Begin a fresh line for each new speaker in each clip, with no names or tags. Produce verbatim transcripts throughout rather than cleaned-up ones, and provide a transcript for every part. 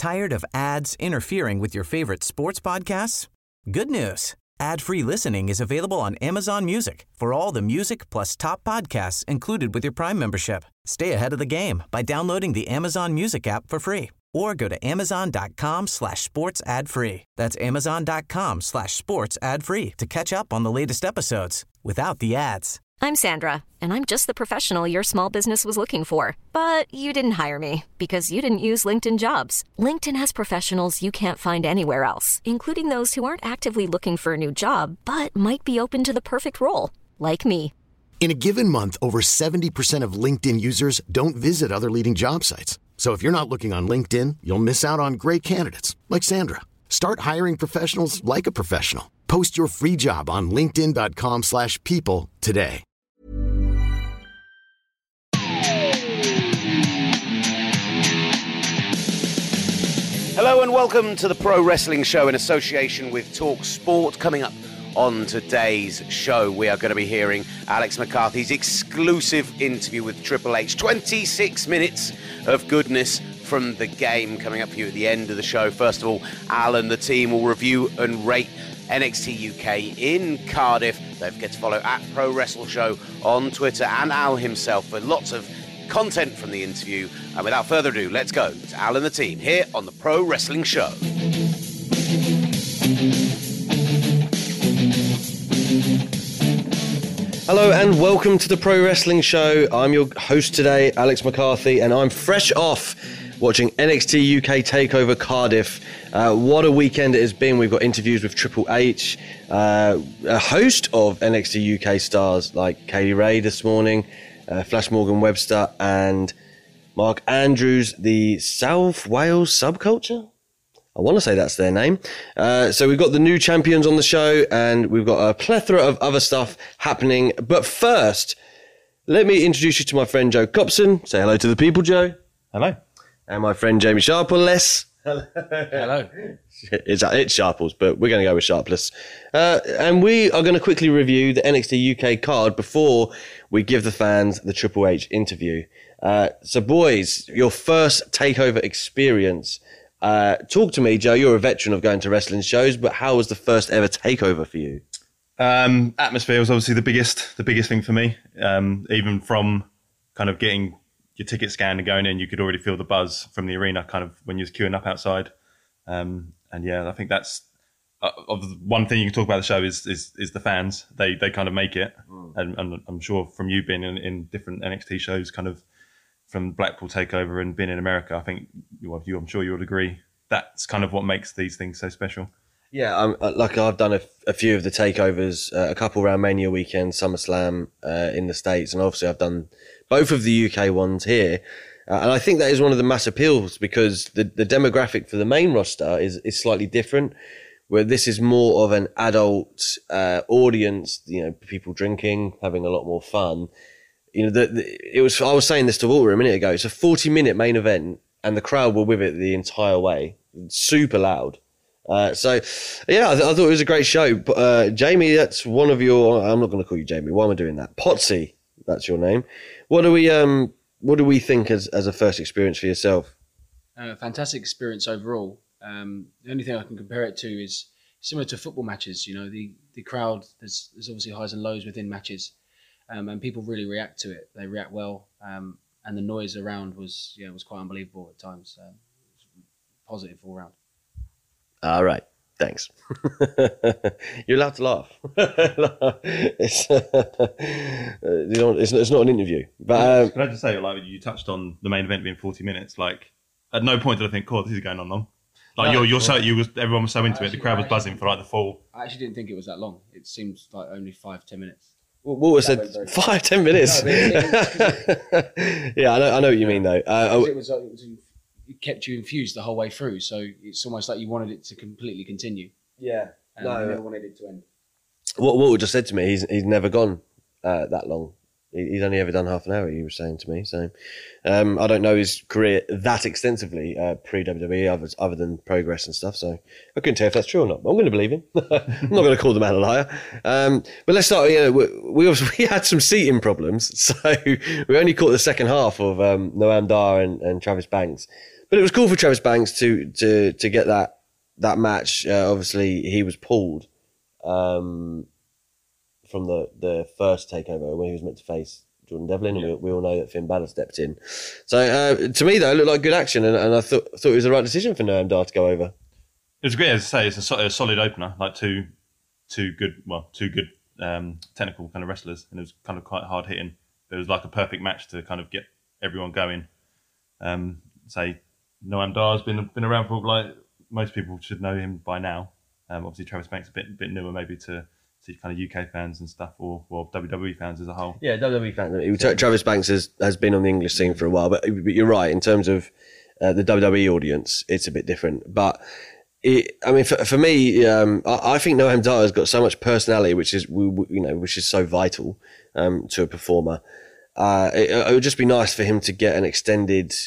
Tired of ads interfering with your favorite sports podcasts? Good news. Ad-free listening is available on Amazon Music for all the music plus top podcasts included with your Prime membership. Stay ahead of the game by downloading the Amazon Music app for free or go to amazon.com slash sports ad free. That's amazon.com slash sports ad free to catch up on the latest episodes without the ads.
I'm Sandra, and I'm just the professional your small business was looking for. But you didn't hire me because you didn't use LinkedIn Jobs. LinkedIn has professionals you can't find anywhere else, including those who aren't actively looking for a new job, but might be open to the perfect role, like me.
In a given month, over seventy percent of LinkedIn users don't visit other leading job sites. So if you're not looking on LinkedIn, you'll miss out on great candidates like Sandra. Start hiring professionals like a professional. Post your free job on linkedin.com slash people today.
Hello and welcome to the Pro Wrestling Show in association with Talk Sport. Coming up on today's show, we are going to be hearing Alex McCarthy's exclusive interview with Triple H. twenty-six minutes of goodness from the game coming up for you at the end of the show. First of all, Al and the team will review and rate N X T U K in Cardiff. Don't forget to follow at Pro Wrestle Show on Twitter and Al himself for lots of content from the interview. And without further ado, let's go to Al and the team here on the Pro Wrestling Show.
Hello and welcome to the Pro Wrestling Show. I'm your host today, Alex McCarthy, and I'm fresh off watching N X T U K TakeOver Cardiff. Uh, what a weekend it has been. We've got interviews with Triple H, uh, a host of N X T U K stars like Kaylee Ray this morning, uh, Flash Morgan Webster, and Mark Andrews, the South Wales Subculture. I want to say that's their name. Uh, so we've got the new champions on the show, and we've got a plethora of other stuff happening. But first, let me introduce you to my friend Joe Copson. Say hello to the people, Joe.
Hello.
And my friend Jamie Sharpless.
Hello. Hello.
It's, it's Sharples, but we're going to go with Sharpless. Uh, and we are going to quickly review the N X T U K card before we give the fans the Triple H interview. Uh, so, boys, your first TakeOver experience. Uh, talk to me, Joe. You're a veteran of going to wrestling shows, but how was the first ever TakeOver for you?
Um, atmosphere was obviously the biggest, the biggest thing for me. Um, even from kind of getting your ticket scanned and going in, you could already feel the buzz from the arena, kind of when you was queuing up outside. Um, and yeah, I think that's uh, of the one thing you can talk about the show is is, is the fans. They they kind of make it, mm. and, and I'm sure from you being in, in different N X T shows, kind of from Blackpool TakeOver and being in America, I think you, you I'm sure you would agree that's kind of what makes these things so special.
Yeah, I'm, like I've done a, a few of the takeovers, uh, a couple around Mania weekend, SummerSlam uh, in the States, and obviously I've done both of the U K ones here. Uh, and I think that is one of the mass appeals because the, the demographic for the main roster is, is slightly different, where this is more of an adult uh, audience, you know, people drinking, having a lot more fun. You know, the, the, it was. I was saying this to Walter a minute ago. It's a forty-minute main event, and the crowd were with it the entire way. Super loud. Uh, so, yeah, I, th- I thought it was a great show. But, uh, Jamie, that's one of your. I'm not going to call you Jamie. Why am I doing that? Potsy, that's your name. What do we um What do we think as as a first experience for yourself?
Uh, fantastic experience overall. Um, the only thing I can compare it to is similar to football matches. You know, the the crowd. There's there's obviously highs and lows within matches. Um, and people really react to it. They react well, um, and the noise around was yeah was quite unbelievable at times. Um, positive all round.
All right, thanks. You're allowed to laugh. it's, uh, you know, it's, it's not an interview. But um,
can I just say, like you touched on the main event being forty minutes. Like at no point did I think, "Oh, this is going on long." Like no, you're you're so you was everyone was so into actually, it. The crowd was buzzing for like the full.
I actually didn't think it was that long. It seemed like only five ten minutes.
Walter said five, ten minutes. No, it, yeah, I know, I know what you mean, though. Uh,
it, was, it, was, it kept you infused the whole way through, so it's almost like you wanted it to completely continue.
Yeah,
and no, you never wanted it to end.
What Walter just said to me, he's he's never gone uh, that long. He's only ever done half an hour, he was saying to me. So um, I don't know his career that extensively uh, pre-W W E, other, other than Progress and stuff. So I couldn't tell if that's true or not. But I'm going to believe him. I'm not going to call the man a liar. Um, but let's start. You know, we, we, also, we had some seating problems. So we only caught the second half of um, Noam Dar and, and Travis Banks. But but it was cool for Travis Banks to to to get that that match. Uh, obviously, he was pulled um, from the, the first takeover when he was meant to face Jordan Devlin, and yeah. we, we all know that Finn Balor stepped in. So uh, to me, though, it looked like good action, and, and I thought thought it was the right decision for Noam Dar to go over.
It was great, as I say. It's a, so, a solid opener, like two two good, well, two good um, technical kind of wrestlers, and it was kind of quite hard hitting. It was like a perfect match to kind of get everyone going. Um, say Noam Dar's been been around for, like, most people should know him by now. Um, obviously, Travis Banks a bit bit newer maybe to see kind of U K fans and stuff, or well W W E fans as a whole.
Yeah, W W E fans. Yeah. Travis Banks has, has been on the English scene for a while, but, but you're right in terms of uh, the W W E audience, it's a bit different. But it, I mean, for, for me, um, I, I think Noam Dar has got so much personality, which is you know which is so vital um, to a performer. Uh, it, it would just be nice for him to get an extended.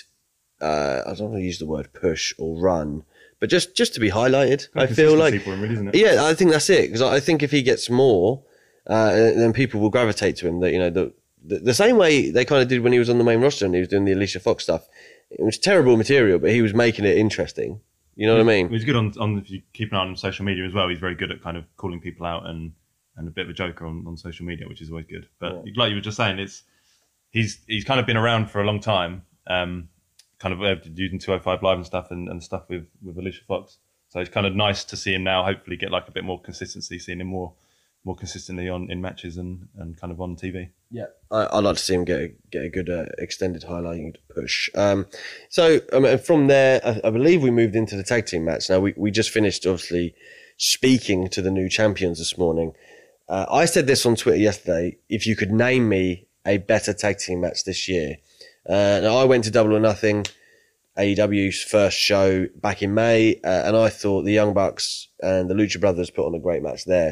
Uh, I don't want to use the word push or run, but just, just to be highlighted. I feel like,
for him, really, isn't it?
Yeah, I think that's it. Because I think if he gets more, uh, then people will gravitate to him. That you know, the, the the same way they kind of did when he was on the main roster and he was doing the Alicia Fox stuff. It was terrible material, but he was making it interesting. You know
he's,
what I mean?
He's good on, on if you keep an eye on social media as well. He's very good at kind of calling people out and, and a bit of a joker on, on social media, which is always good. But yeah. like you were just saying, it's he's he's kind of been around for a long time. Um, kind of uh, using two oh five Live and stuff and, and stuff with, with Alicia Fox. So it's kind of nice to see him now hopefully get like a bit more consistency, seeing him more more consistently on in matches and, and kind of on T V.
Yeah, I, I'd like to see him get a, get a good uh, extended highlighting push. Um, so I mean, from there, I, I believe we moved into the tag team match. Now, we, we just finished obviously speaking to the new champions this morning. Uh, I said this on Twitter yesterday, if you could name me a better tag team match this year. Uh, now I went to Double or Nothing, A E W's first show back in May, uh, and I thought the Young Bucks and the Lucha Brothers put on a great match there.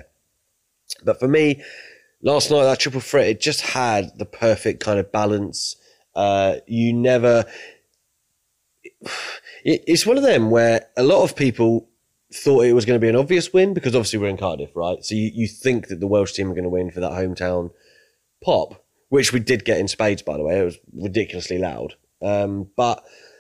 But for me, last night, that triple threat, it just had the perfect kind of balance. Uh, you never... It, it's one of them where a lot of people thought it was going to be an obvious win, because obviously we're in Cardiff, right? So you, you think that the Welsh team are going to win for that hometown pop, which we did get in spades, by the way. It was ridiculously loud. Um, but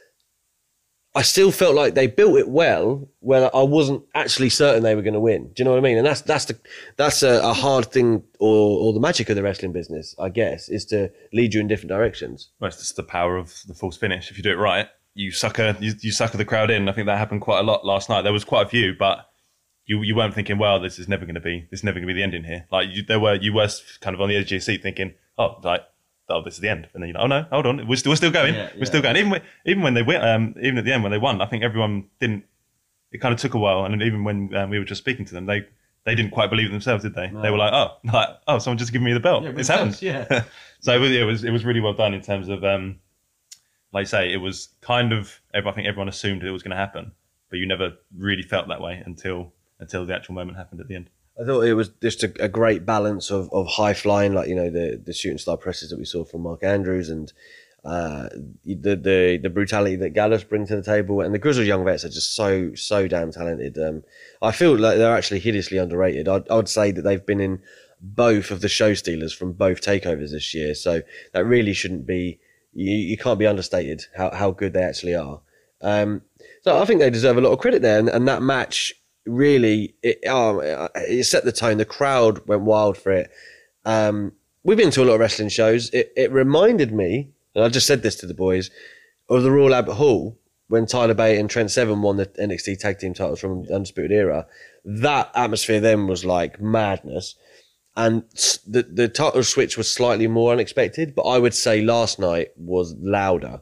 I still felt like they built it well when I wasn't actually certain they were going to win. Do you know what I mean? And that's that's the that's a, a hard thing, or or the magic of the wrestling business, I guess, is to lead you in different directions.
Well, it's just the power of the false finish. If you do it right, you sucker you, you sucker the crowd in. I think that happened quite a lot last night. There was quite a few, but you you weren't thinking, well, this is never going to be this is never going to be the ending here. Like you, there were you were kind of on the edge of your seat thinking, oh, like, oh, this is the end. And then you're like, oh no, hold on, we're still, we're still going.
Yeah,
we're
yeah.
still going. Even when, even when they win, um, even at the end when they won, I think everyone didn't, it kind of took a while. And even when um, we were just speaking to them, they, they didn't quite believe it themselves, did they? No. They were like, oh, like, oh, someone just giving me the belt.
Yeah,
it's happened.
Yeah.
So it was, it was, it was really well done in terms of, um, like you say, it was kind of, I think everyone assumed it was going to happen, but you never really felt that way until, until the actual moment happened at the end.
I thought it was just a, a great balance of, of high flying, like, you know, the, the shooting star presses that we saw from Mark Andrews, and uh, the, the the brutality that Gallus bring to the table. And the Grizzled Young Vets are just so, so damn talented. Um, I feel like they're actually hideously underrated. I'd, I would say that they've been in both of the show stealers from both takeovers this year. So that really shouldn't be, you, you can't be understated how, how good they actually are. Um, so I think they deserve a lot of credit there. And, and that match, really, it, um, it set the tone. The crowd went wild for it. Um, we've been to a lot of wrestling shows. It, it reminded me, and I just said this to the boys, of the Royal Albert Hall when Tyler Bate and Trent Seven won the N X T Tag Team titles from the Undisputed Era. That atmosphere then was like madness. And the, the title switch was slightly more unexpected, but I would say last night was louder.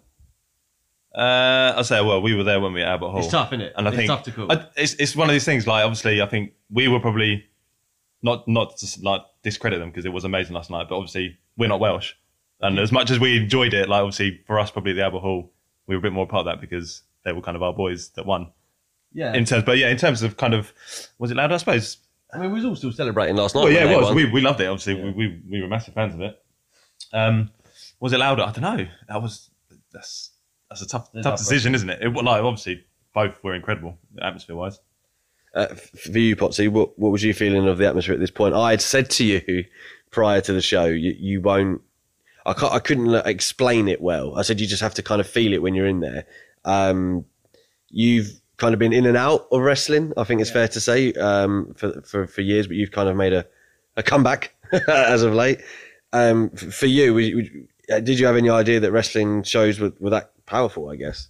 Uh, I'll say, well, we were there when we were at Albert Hall.
It's tough, isn't it?
And I
it's
think
tough to call.
I, it's it's one of these things. Like, obviously, I think we were probably not not to like discredit them because it was amazing last night. But obviously, we're not Welsh, and as much as we enjoyed it, like obviously for us, probably the Albert Hall, we were a bit more part of that because they were kind of our boys that won.
Yeah.
In terms, but yeah, in terms of kind of, was it louder? I suppose.
I mean, we was all still celebrating last night.
Well, yeah, it was.
Won.
We we loved it. Obviously,
Yeah.
we, we we were massive fans of it. Um, was it louder? I don't know. That was that's. That's a tough, tough decision, isn't it? It like obviously both were incredible atmosphere wise.
Uh, for you, Potsy, what what was you feeling of the atmosphere at this point? I had said to you prior to the show, you, you won't. I can't, I couldn't explain it well. I said you just have to kind of feel it when you're in there, Um, you've kind of been in and out of wrestling, I think it's yeah. fair to say, um, for, for, for years, but you've kind of made a, a comeback as of late. Um, for you, did you have any idea that wrestling shows were, were that powerful, I guess?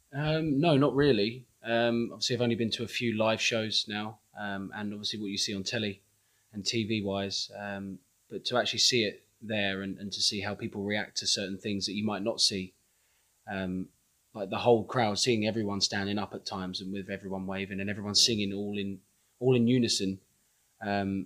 Um, no, not really. Um, obviously, I've only been to a few live shows now, um, and obviously what you see on telly and T V-wise, um, but to actually see it there and, and to see how people react to certain things that you might not see, um, like the whole crowd, seeing everyone standing up at times and with everyone waving and everyone singing all in all in unison. Um,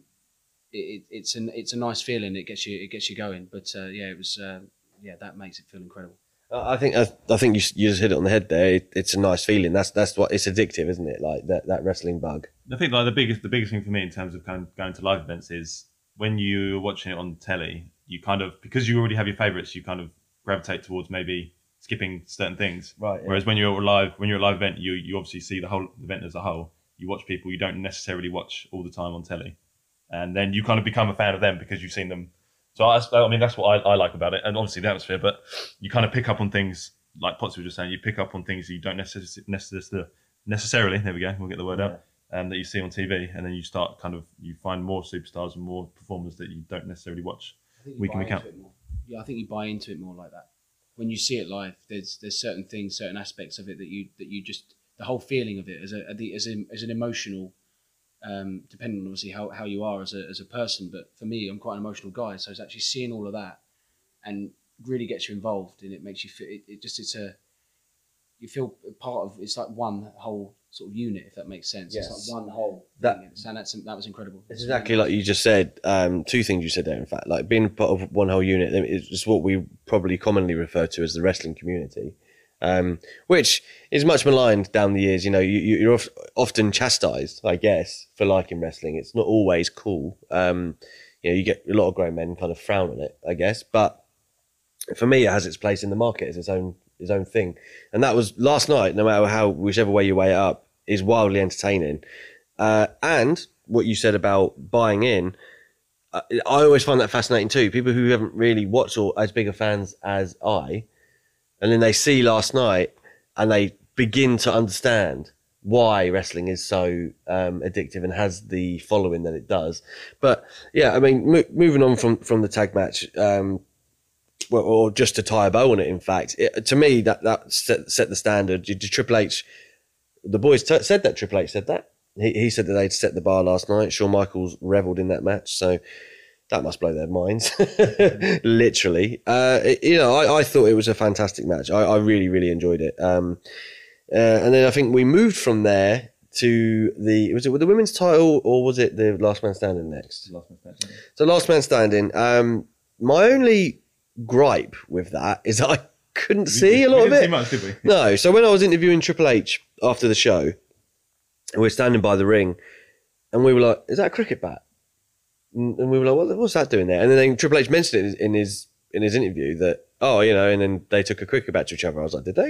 it, it's an it's a nice feeling. It gets you it gets you going. But uh, yeah, it was uh, yeah that makes it feel incredible.
I think I, I think you you just hit it on the head there. It, it's a nice feeling. That's that's what it's addictive, isn't it? Like that, that wrestling bug.
I think like the biggest the biggest thing for me in terms of kind of going to live events is when you're watching it on telly, you kind of, because you already have your favourites, you kind of gravitate towards maybe skipping certain things.
Right. Yeah.
Whereas when you're live, when you're at a live event, you you obviously see the whole event as a whole. You watch people you don't necessarily watch all the time on telly, and then you kind of become a fan of them because you've seen them. So I, I mean, that's what I, I like about it, and obviously the atmosphere. But you kind of pick up on things, like Potts was just saying. You pick up on things you don't necessarily necessarily necessarily. There we go. We'll get the word yeah. out. Um, that you see on T V, and then you start kind of you find more superstars and more performers that you don't necessarily watch week in week out.
Yeah, I think you buy into it more like that. When you see it live, there's there's certain things, certain aspects of it that you that you just the whole feeling of it as a as a, as an emotional, um, depending on obviously how, how you are as a as a person. But for me, I'm quite an emotional guy, so it's actually seeing all of that and really gets you involved, and it makes you feel it, it just it's a you feel part of it's like one whole sort of unit, if that makes sense. Yes. It's like one whole
that,
thing. And that's, that was incredible.
It's exactly like you just said. Um, two things you said there, in fact, like being part of one whole unit. It's what we probably commonly refer to as the wrestling community, um, which is much maligned down the years. You know, you, you're often chastised, I guess, for liking wrestling. It's not always cool. Um, you know, you get a lot of grown men kind of frown on it, I guess. But for me, it has its place in the market as its own his own thing, and that was last night. No matter how, whichever way you weigh it up, is wildly entertaining. Uh, and what you said about buying in, uh, I always find that fascinating too. People who haven't really watched or as big a fans as I, and then they see last night and they begin to understand why wrestling is so um, addictive and has the following that it does. But yeah, I mean, mo- moving on from from the tag match. Um, Well, or just to tie a bow on it, in fact, it, to me, that, that set, set the standard. Triple H, the boys t- said that Triple H said that. He, he said that they'd set the bar last night. Shawn Michaels revelled in that match, so that must blow their minds, literally. Uh, it, you know, I, I thought it was a fantastic match. I, I really, really enjoyed it. Um, uh, and then I think we moved from there to the, was it the women's title or was it the Last Man Standing next?
Last Man Standing.
So Last Man Standing. Um, my only gripe with that is that I couldn't see a lot
we
of it.
See much, did we?
No. So when I was interviewing Triple H after the show, we were standing by the ring, and we were like, "Is that a cricket bat?" And we were like, what, "What's that doing there?" And then Triple H mentioned it in his in his interview that, "Oh, you know," and then they took a cricket bat to each other. I was like, "Did they?"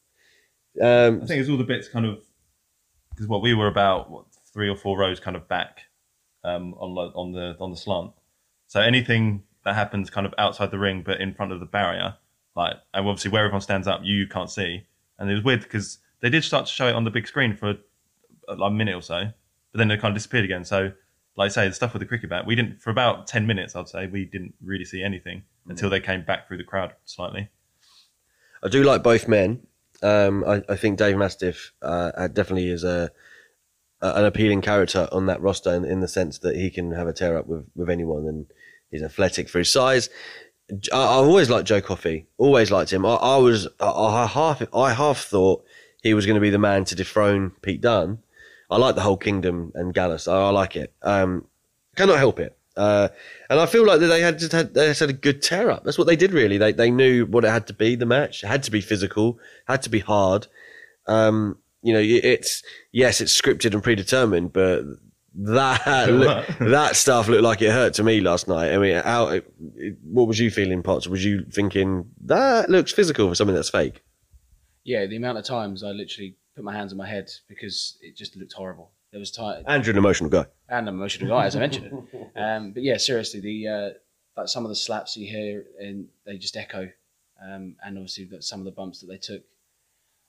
Um,
I think it's all the bits kind of because what we were about what, three or four rows kind of back um, on the on the on the slant. So anything that happens kind of outside the ring, but in front of the barrier, like, and obviously where everyone stands up, you can't see. And it was weird because they did start to show it on the big screen for a, like a minute or so, but then it kind of disappeared again. So, like I say, the stuff with the cricket bat, we didn't, for about ten minutes, I'd say, we didn't really see anything mm. until they came back through the crowd slightly.
I do like both men. Um, I, I think Dave Mastiff uh, definitely is a, a an appealing character on that roster in, in the sense that he can have a tear up with, with anyone, and he's athletic for his size. I, I've always liked Joe Coffey. Always liked him. I, I was I, I half I half thought he was going to be the man to dethrone Pete Dunne. I like the whole Kingdom and Gallus. I, I like it. Um, cannot help it. Uh, and I feel like that they had just had they just had a good tear up. That's what they did really. They they knew what it had to be. The match it had to be physical, had to be hard. Um, you know, it's yes, it's scripted and predetermined, but that look, that stuff looked like it hurt to me last night. I mean, how, it, what was you feeling, Potts? Was you thinking that looks physical for something that's fake?
Yeah, the amount of times I literally put my hands on my head because it just looked horrible. There was time.
And you're an emotional guy.
And I'm an emotional guy, as I mentioned. Um, but yeah, seriously, the uh, like some of the slaps you hear and they just echo, um, and obviously that some of the bumps that they took.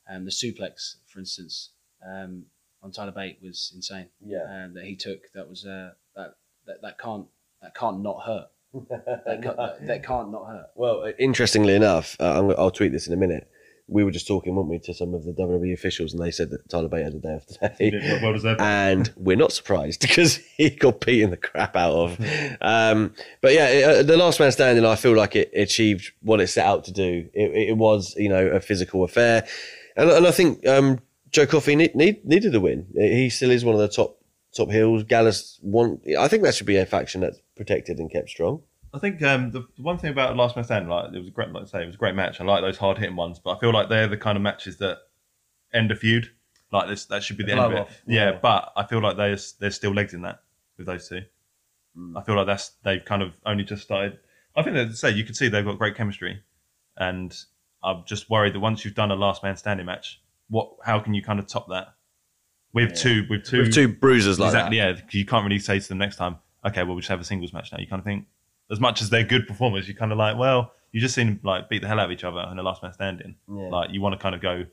Um, the suplex, for instance, um, on Tyler Bate was insane.
Yeah.
Um, that he took. That was uh, that, that that can't that can't not hurt. that, can't, that, that can't not hurt.
Well, interestingly enough, uh, I'm, I'll tweet this in a minute. We were just talking, weren't we, to some of the W W E officials, and they said that Tyler Bate had a day off today.
What was that?
And we're not surprised because he got beaten the crap out of. Um, but yeah, it, uh, the Last Man Standing, I feel like it achieved what it set out to do. It, it was, you know, a physical affair, and, and I think um, Joe Coffey need, need, needed a win. He still is one of the top top heels. Gallus won. I think that should be a faction that's protected and kept strong.
I think um, the, the one thing about Last Man Standing, like it was a great, like I say, it was a great match. I like those hard hitting ones, but I feel like they're the kind of matches that end a feud. Like this, that should be the end of it.
Off.
Yeah,
Yeah.
but I feel like there's there's still legs in that with those two. Mm. I feel like that's they've kind of only just started. I think that say you could see they've got great chemistry, and I'm just worried that once you've done a Last Man Standing match, what how can you kind of top that with yeah. two with two
with two bruisers like
exactly,
that?
Yeah, you can't really say to them next time, okay, well we'll just have a singles match now. You kind of think. As much as they're good performers, you're kind of like, well, you just seen them like beat the hell out of each other in the Last Man Standing. Yeah. Like you want to kind of go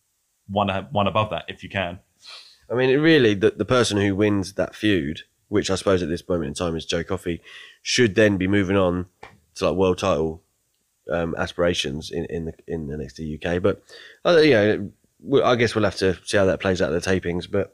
one one above that if you can.
I mean, it really, the, the person who wins that feud, which I suppose at this moment in time is Joe Coffey, should then be moving on to like world title um, aspirations in, in the in the N X T U K. But uh, you know, I guess we'll have to see how that plays out at the tapings. But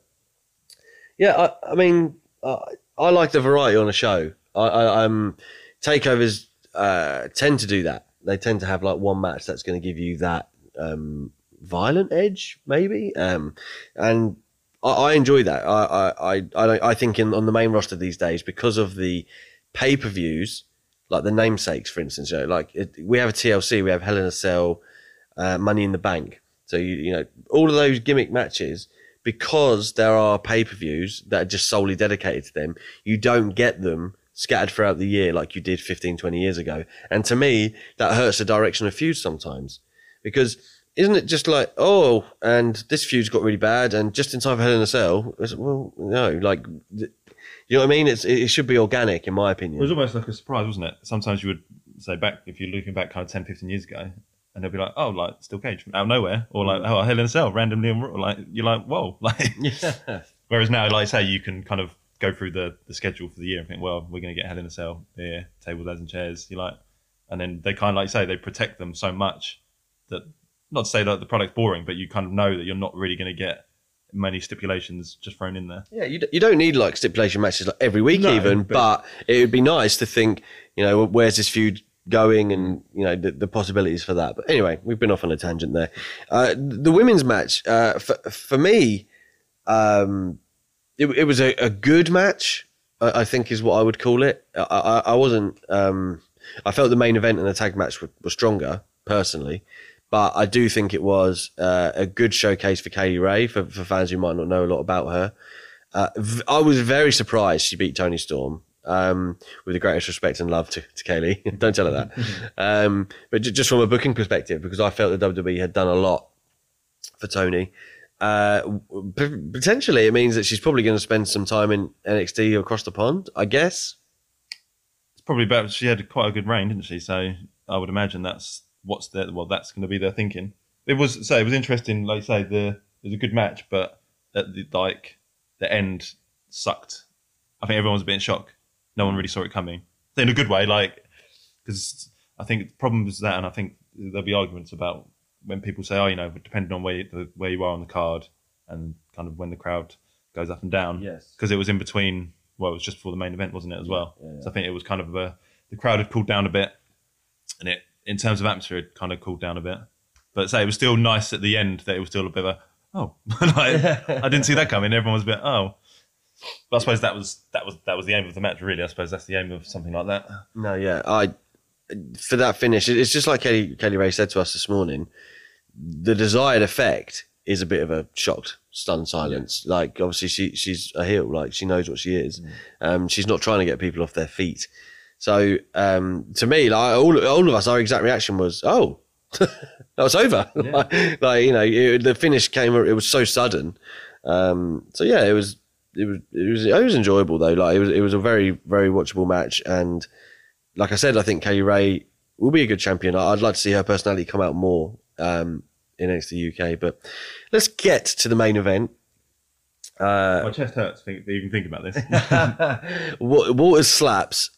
yeah, I, I mean, uh, I like the variety on a show. I, I, I'm. Takeovers uh, tend to do that. They tend to have like one match that's going to give you that um, violent edge, maybe. Um, and I, I enjoy that. I I I, I, I think in, on the main roster these days, because of the pay per views, like the namesakes, for instance, you know, like it, we have a T L C, we have Hell in a Cell, uh, Money in the Bank. So you you know all of those gimmick matches. Because there are pay per views that are just solely dedicated to them, you don't get them scattered throughout the year like you did fifteen, twenty years ago. And to me, that hurts the direction of feuds sometimes. Because isn't it just like, oh, and this feud's got really bad and just in time for Hell in a Cell? Well, no, like, you know what I mean? It's, it should be organic, in my opinion.
It was almost like a surprise, wasn't it? Sometimes you would say back, if you're looking back kind of ten, fifteen years ago, and they'll be like, oh, like, Steel Cage out of nowhere. Or like, oh, Hell in a Cell, randomly. Like, you're like, whoa. Like, yeah. Whereas now, like I say, you can kind of go through the, the schedule for the year and think, well, we're going to get Hell in a Cell here, tables, ladders and chairs. You like, and then they kind of like you say they protect them so much that not to say that the product's boring, but you kind of know that you're not really going to get many stipulations just thrown in there.
Yeah, you you don't need like stipulation matches like every week no, even, but, but it would be nice to think, you know, where's this feud going and you know the, the possibilities for that. But anyway, we've been off on a tangent there. Uh, the women's match uh, for for me. Um, It, it was a, a good match, I, I think is what I would call it. I, I, I wasn't, um, I felt the main event and the tag match were, were stronger, personally. But I do think it was uh, a good showcase for Kaylee Ray, for, for fans who might not know a lot about her. Uh, v- I was very surprised she beat Toni Storm, um, with the greatest respect and love to, to Kaylee. Don't tell her that. um, but j- just from a booking perspective, because I felt the W W E had done a lot for Toni. Uh, p- potentially it means that she's probably going to spend some time in N X T across the pond, I guess.
It's probably better. She had quite a good reign, didn't she? So I would imagine that's what's their, well, that's going to be their thinking. It was, so it was interesting, like you say, the, it was a good match, but at the, like, the end sucked. I think everyone was a bit in shock. No one really saw it coming. In a good way, like, because I think the problem was that, and I think there'll be arguments about when people say, oh, you know, depending on where you, where you are on the card and kind of when the crowd goes up and down.
Yes.
Because it was in between, well, it was just before the main event, wasn't it, as well?
Yeah, yeah.
So I think it was kind of a, the crowd had cooled down a bit, and it, in terms of atmosphere, it kind of cooled down a bit. But say it was still nice at the end that it was still a bit of a, oh, like, I didn't see that coming. Everyone was a bit, oh. But I suppose that was that was that was the aim of the match, really. I suppose that's the aim of something like that.
No, yeah, I for that finish, it's just like Kelly, Kelly Ray said to us this morning. The desired effect is a bit of a shocked, stunned silence. Yeah. Like obviously she she's a heel, like she knows what she is. Mm. Um, she's not trying to get people off their feet. So um, to me, like all all of us, our exact reaction was, oh, that was over. Yeah. like, like you know, it, the finish came. It was so sudden. Um, so yeah, it was. It was it was it was enjoyable though. Like it was it was a very very watchable match, and like I said, I think Kaylee Ray will be a good champion. I'd like to see her personality come out more. Um, in N X T U K. But let's get to the main event. Uh,
My chest hurts think, even thinking about this.
Walter's slaps.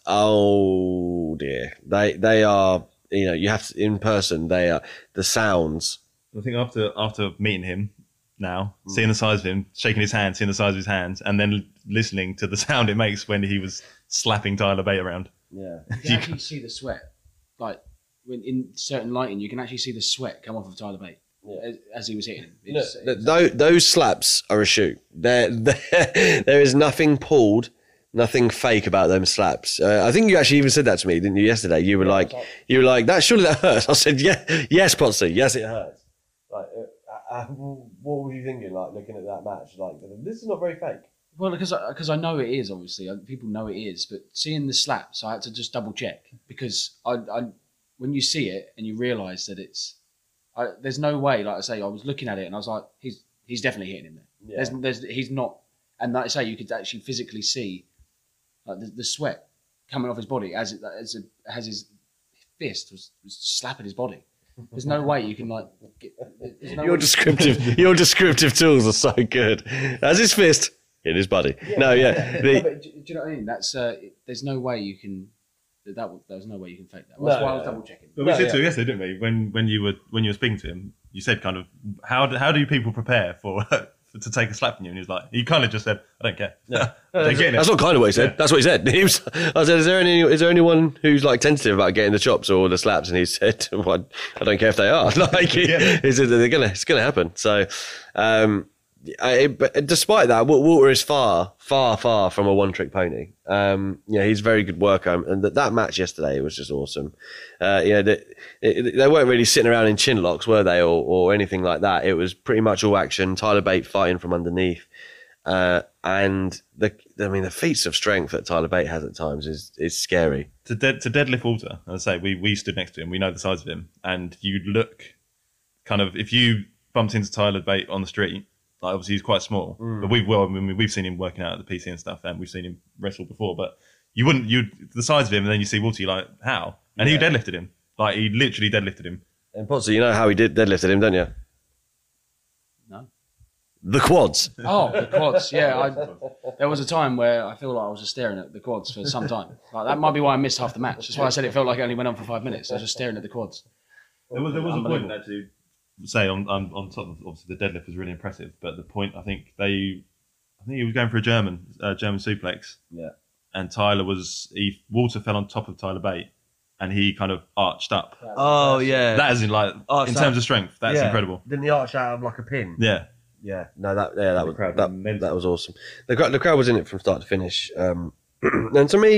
Oh dear, they they are. You know, you have to in person. They are the sounds.
I think after after meeting him now, mm. seeing the size of him, shaking his hand, seeing the size of his hands, and then listening to the sound it makes when he was slapping Tyler Bate around.
Yeah,
you can actually see the sweat. Like when in certain lighting, you can actually see the sweat come off of Tyler Bate. Yeah. As, as he was hitting him.
No, those, those slaps are a shoot. They're, they're, there is nothing pulled, nothing fake about them slaps. Uh, I think you actually even said that to me, didn't you, yesterday? You were yeah, like, you were like, that surely that hurts. I said, yeah, yes, Potsy, yes, it hurts. Like, uh, uh, what were you thinking, like, looking at that match? Like, this is not very fake.
Well, because I, because I know it is, obviously. People know it is. But seeing the slaps, I had to just double check. Because I, I when you see it and you realise that it's, I, there's no way, like I say, I was looking at it and I was like, he's he's definitely hitting him there. Yeah. There's, there's, he's not, and like I say, you could actually physically see like the, the sweat coming off his body as it, as, it, as his fist was, was slapping his body. There's no way you can like. Get, no
your descriptive, your descriptive tools are so good. As his fist in his body.
Yeah,
no, yeah.
yeah.
The,
no, but do, do you know what I mean? That's uh, there's no way you can. That there's no way you can fake that. That's
no,
why I was double checking.
But we
no,
said
yeah.
to him yesterday, didn't we? When when you were when you were speaking to him, you said kind of how do, how do people prepare for, for to take a slap from you? And he was like, he kind of just said, I don't care.
Yeah. That's not kind of what he said. Yeah. That's what he said. He was, I said, is there any is there anyone who's like tentative about getting the chops or the slaps? And he said, well, I don't care if they are. Like yeah. he said, they're gonna it's gonna happen. So. Um, I, but despite that, Walter is far, far, far from a one-trick pony. Um, yeah, he's a very good worker, and that, that match yesterday was just awesome. Uh, you know, they, they weren't really sitting around in chin locks, were they, or, or anything like that. It was pretty much all action. Tyler Bate fighting from underneath, uh, and the, I mean, the feats of strength that Tyler Bate has at times is is scary.
To, dead, to deadlift Walter, as I say, we we stood next to him. We know the size of him, and you look kind of if you bumped into Tyler Bate on the street. Like obviously he's quite small, mm. but we've well, I mean, we've seen him working out at the P C and stuff, and we've seen him wrestle before. But you wouldn't, you the size of him, and then you see Walter, you're like how? And yeah. he deadlifted him, like he literally deadlifted him.
And Potsy, you know how he did deadlifted him, don't you?
No.
The quads.
Oh, the quads. Yeah, I, there was a time where I feel like I was just staring at the quads for some time. Like that might be why I missed half the match. That's why I said it felt like it only went on for five minutes. I was just staring at the quads.
There was there was a point actually. Say on, on on top of obviously the deadlift was really impressive, but the point I think they, I think he was going for a German uh, German suplex.
Yeah.
And Tyler was he Walter fell on top of Tyler Bate, and he kind of arched up.
Oh yeah.
That is in like arched in terms up. of strength. That's
yeah.
incredible.
Didn't he arch out of like a pin?
Yeah.
Yeah. No, that yeah that was that, that was awesome. The crowd the crowd was in it from start to finish. Um, and to me,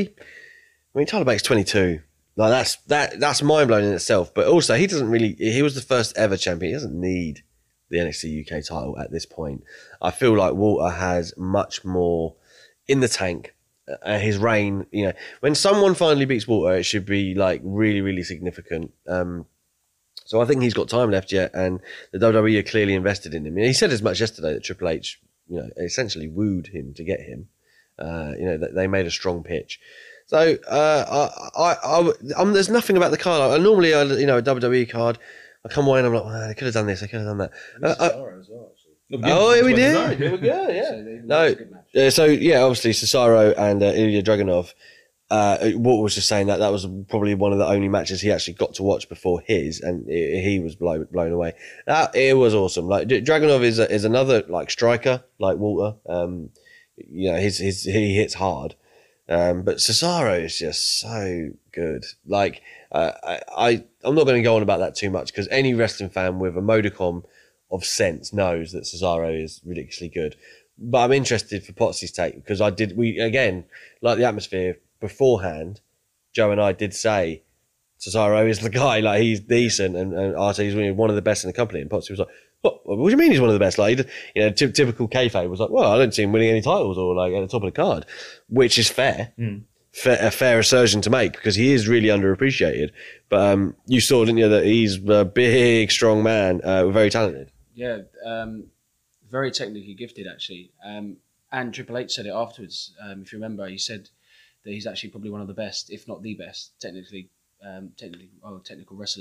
I mean Tyler Bate's twenty-two. Like that's that that's mind blowing in itself. But also he doesn't really he was the first ever champion. He doesn't need the N X T U K title at this point. I feel like Walter has much more in the tank. Uh, his reign, you know, when someone finally beats Walter, it should be like really, really significant. Um, so I think he's got time left yet, and the W W E are clearly invested in him. You know, he said as much yesterday that Triple H, you know, essentially wooed him to get him. Uh, you know, that they made a strong pitch. So uh, I, I, I, I'm, there's nothing about the card. I, normally, I, you know, a W W E card, I come away and I'm like, well, they could have done this, they could have done that. Uh, I, as well, oh, yeah, we did. Here we go. Yeah. No. Uh, so yeah, obviously Cesaro and uh, Ilya Dragunov. Uh, Walter was just saying that that was probably one of the only matches he actually got to watch before his, and it, he was blown blown away. That it was awesome. Like Dragunov is a, is another like striker like Walter. Um, you know, his his he hits hard. Um, but Cesaro is just so good. Like, uh, I, I, I'm not going to go on about that too much because any wrestling fan with a modicum of sense knows that Cesaro is ridiculously good. But I'm interested for Potsy's take because I did, we, again, like the atmosphere beforehand, Joe and I did say Cesaro is the guy, like he's decent and, and I say he's one of the best in the company. And Potsy was like, What, what do you mean he's one of the best? Like, you know, t- typical kayfabe was like, well, I don't see him winning any titles or like at the top of the card, which is fair, mm. fair a fair assertion to make because he is really underappreciated. But um, you saw, didn't you, that he's a big, strong man, uh, very talented.
Yeah, um, very technically gifted actually. Um, and Triple H said it afterwards. Um, if you remember, he said that he's actually probably one of the best, if not the best, technically, um, technically, oh, technical wrestlers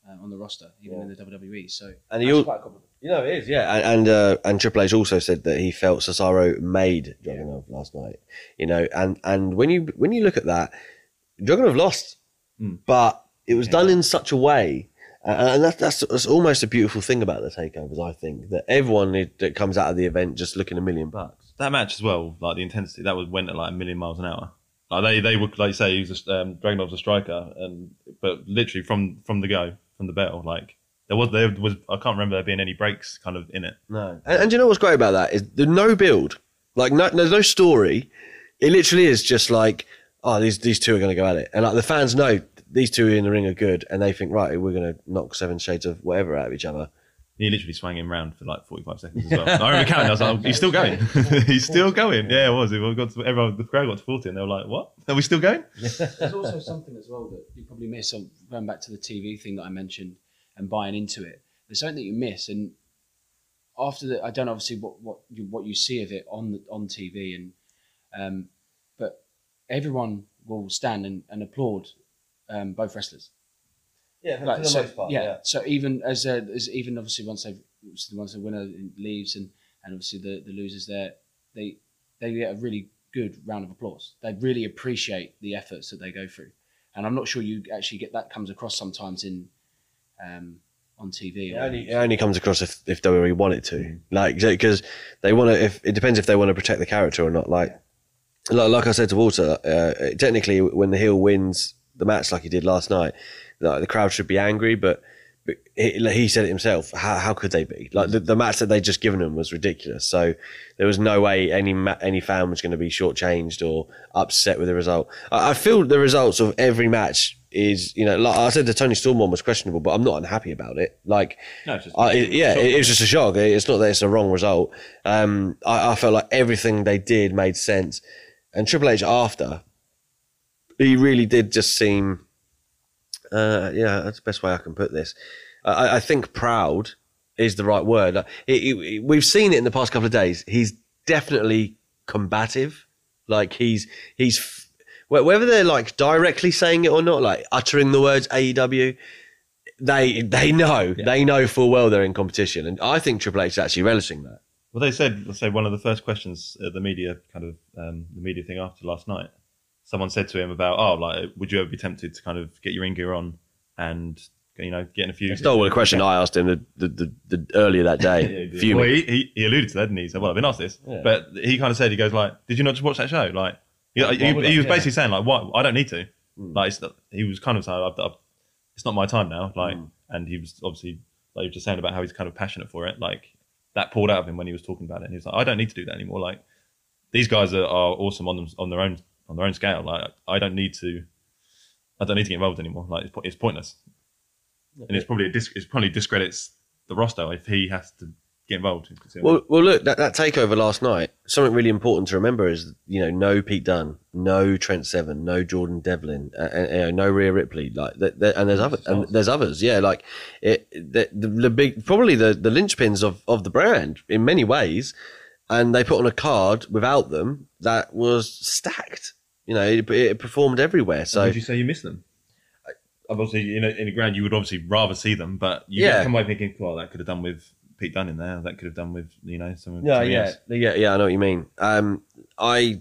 uh, on the roster, even yeah. in the W W E. So
and he, quite you know, it is, yeah. And and, uh, and Triple H also said that he felt Cesaro made Dragunov yeah. last night. You know, and, and when you when you look at that, Dragunov lost, mm. but it was yeah. done in such a way. And that's, that's, that's almost a beautiful thing about the takeovers, I think, that everyone that comes out of the event just looking a million bucks.
That match as well, like the intensity, that was went at like a million miles an hour. Like they, they would, like you say, he was a, um, Dragunov's a striker, and but literally from, from the go, from the bell, like there was, there was, I can't remember there being any breaks kind of in it.
No, and, and you know what's great about that is there's no build, like no, there's no story. It literally is just like, oh, these these two are going to go at it, and like the fans know. These two in the ring are good, and they think, right, we're going to knock seven shades of whatever out of each other.
He literally swung him round for like forty-five seconds as well. I remember counting, I was like, oh, he's still going. He's still going. Yeah, it was. It got to, everyone, the crowd got to forty, and they were like, what? Are we still going?
There's also something as well that you probably miss, on going back to the T V thing that I mentioned and buying into it. There's something that you miss, and after that, I don't know obviously what, what, you, what you see of it on the, on T V, and um, but everyone will stand and, and applaud Um, both wrestlers,
yeah,
like,
for the
so,
most part.
Yeah.
yeah,
so even as uh, as even obviously once they once the winner leaves and, and obviously the, the losers there, they they get a really good round of applause. They really appreciate the efforts that they go through, and I'm not sure you actually get that comes across sometimes in um, on T V.
It only, it only comes across if if W W E want it to, mm. like because they want to. If it depends if they want to protect the character or not. Like yeah. like, like I said to Walter, uh, technically when the heel wins the match like he did last night, like the crowd should be angry, but, but he, like he said it himself. How, how could they be? Like the, the match that they just given him was ridiculous. So there was no way any ma- any fan was going to be shortchanged or upset with the result. I, I feel the results of every match is, you know, like I said, the Tony Storm one was questionable, but I'm not unhappy about it. Like,
no, it's just
I, it, yeah, it, it was just a shock. It's not that it's a wrong result. Um, I, I felt like everything they did made sense, and Triple H after. He really did just seem, uh, yeah, that's the best way I can put this. I, I think proud is the right word. It, it, we've seen it in the past couple of days. He's definitely combative. Like he's, he's, whether they're like directly saying it or not, like uttering the words A E W, they, they know, yeah. they know full well they're in competition. And I think Triple H is actually relishing that.
Well, they said, let's say one of the first questions at the media, kind of, um, the media thing after last night, someone said to him about, oh, like, would you ever be tempted to kind of get your in gear on and, you know, get in a few...
It's not a question I asked him the, the, the, the earlier that day.
yeah, well, he, he, he alluded to that, didn't he? He said, well, I've been asked this. Yeah. But he kind of said, he goes like, did you not just watch that show? Like, he, he, he, he was basically yeah. saying, like, what? I don't need to. Mm. Like, it's, he was kind of saying, I've, I've, it's not my time now. Like, mm. and he was obviously, like, he was just saying about how he's kind of passionate for it. Like, that poured out of him when he was talking about it. And he was like, I don't need to do that anymore. Like, these guys are, are awesome on them, on their own on their own scale. Like I don't need to, I don't need to get involved anymore. Like it's, it's pointless, yeah. and it's probably a dis, it's probably discredits the roster if he has to get involved.
Well, well, look, that, that takeover last night. Something really important to remember is, you know, no Pete Dunne, no Trent Seven, no Jordan Devlin, uh, and, you know, no Rhea Ripley. Like, the, the, and there's others, and there's others. Yeah, like it, the, the, the big, probably the the linchpins of of the brand in many ways. And they put on a card without them that was stacked. You know, it, it performed everywhere. So,
would you say you miss them? Obviously, in a, in a ground, you would obviously rather see them, but you yeah. come away thinking, well, that could have done with Pete Dunne in there. That could have done with, you know, some.
Yeah, yeah, else. yeah, yeah. I know what you mean. Um, I,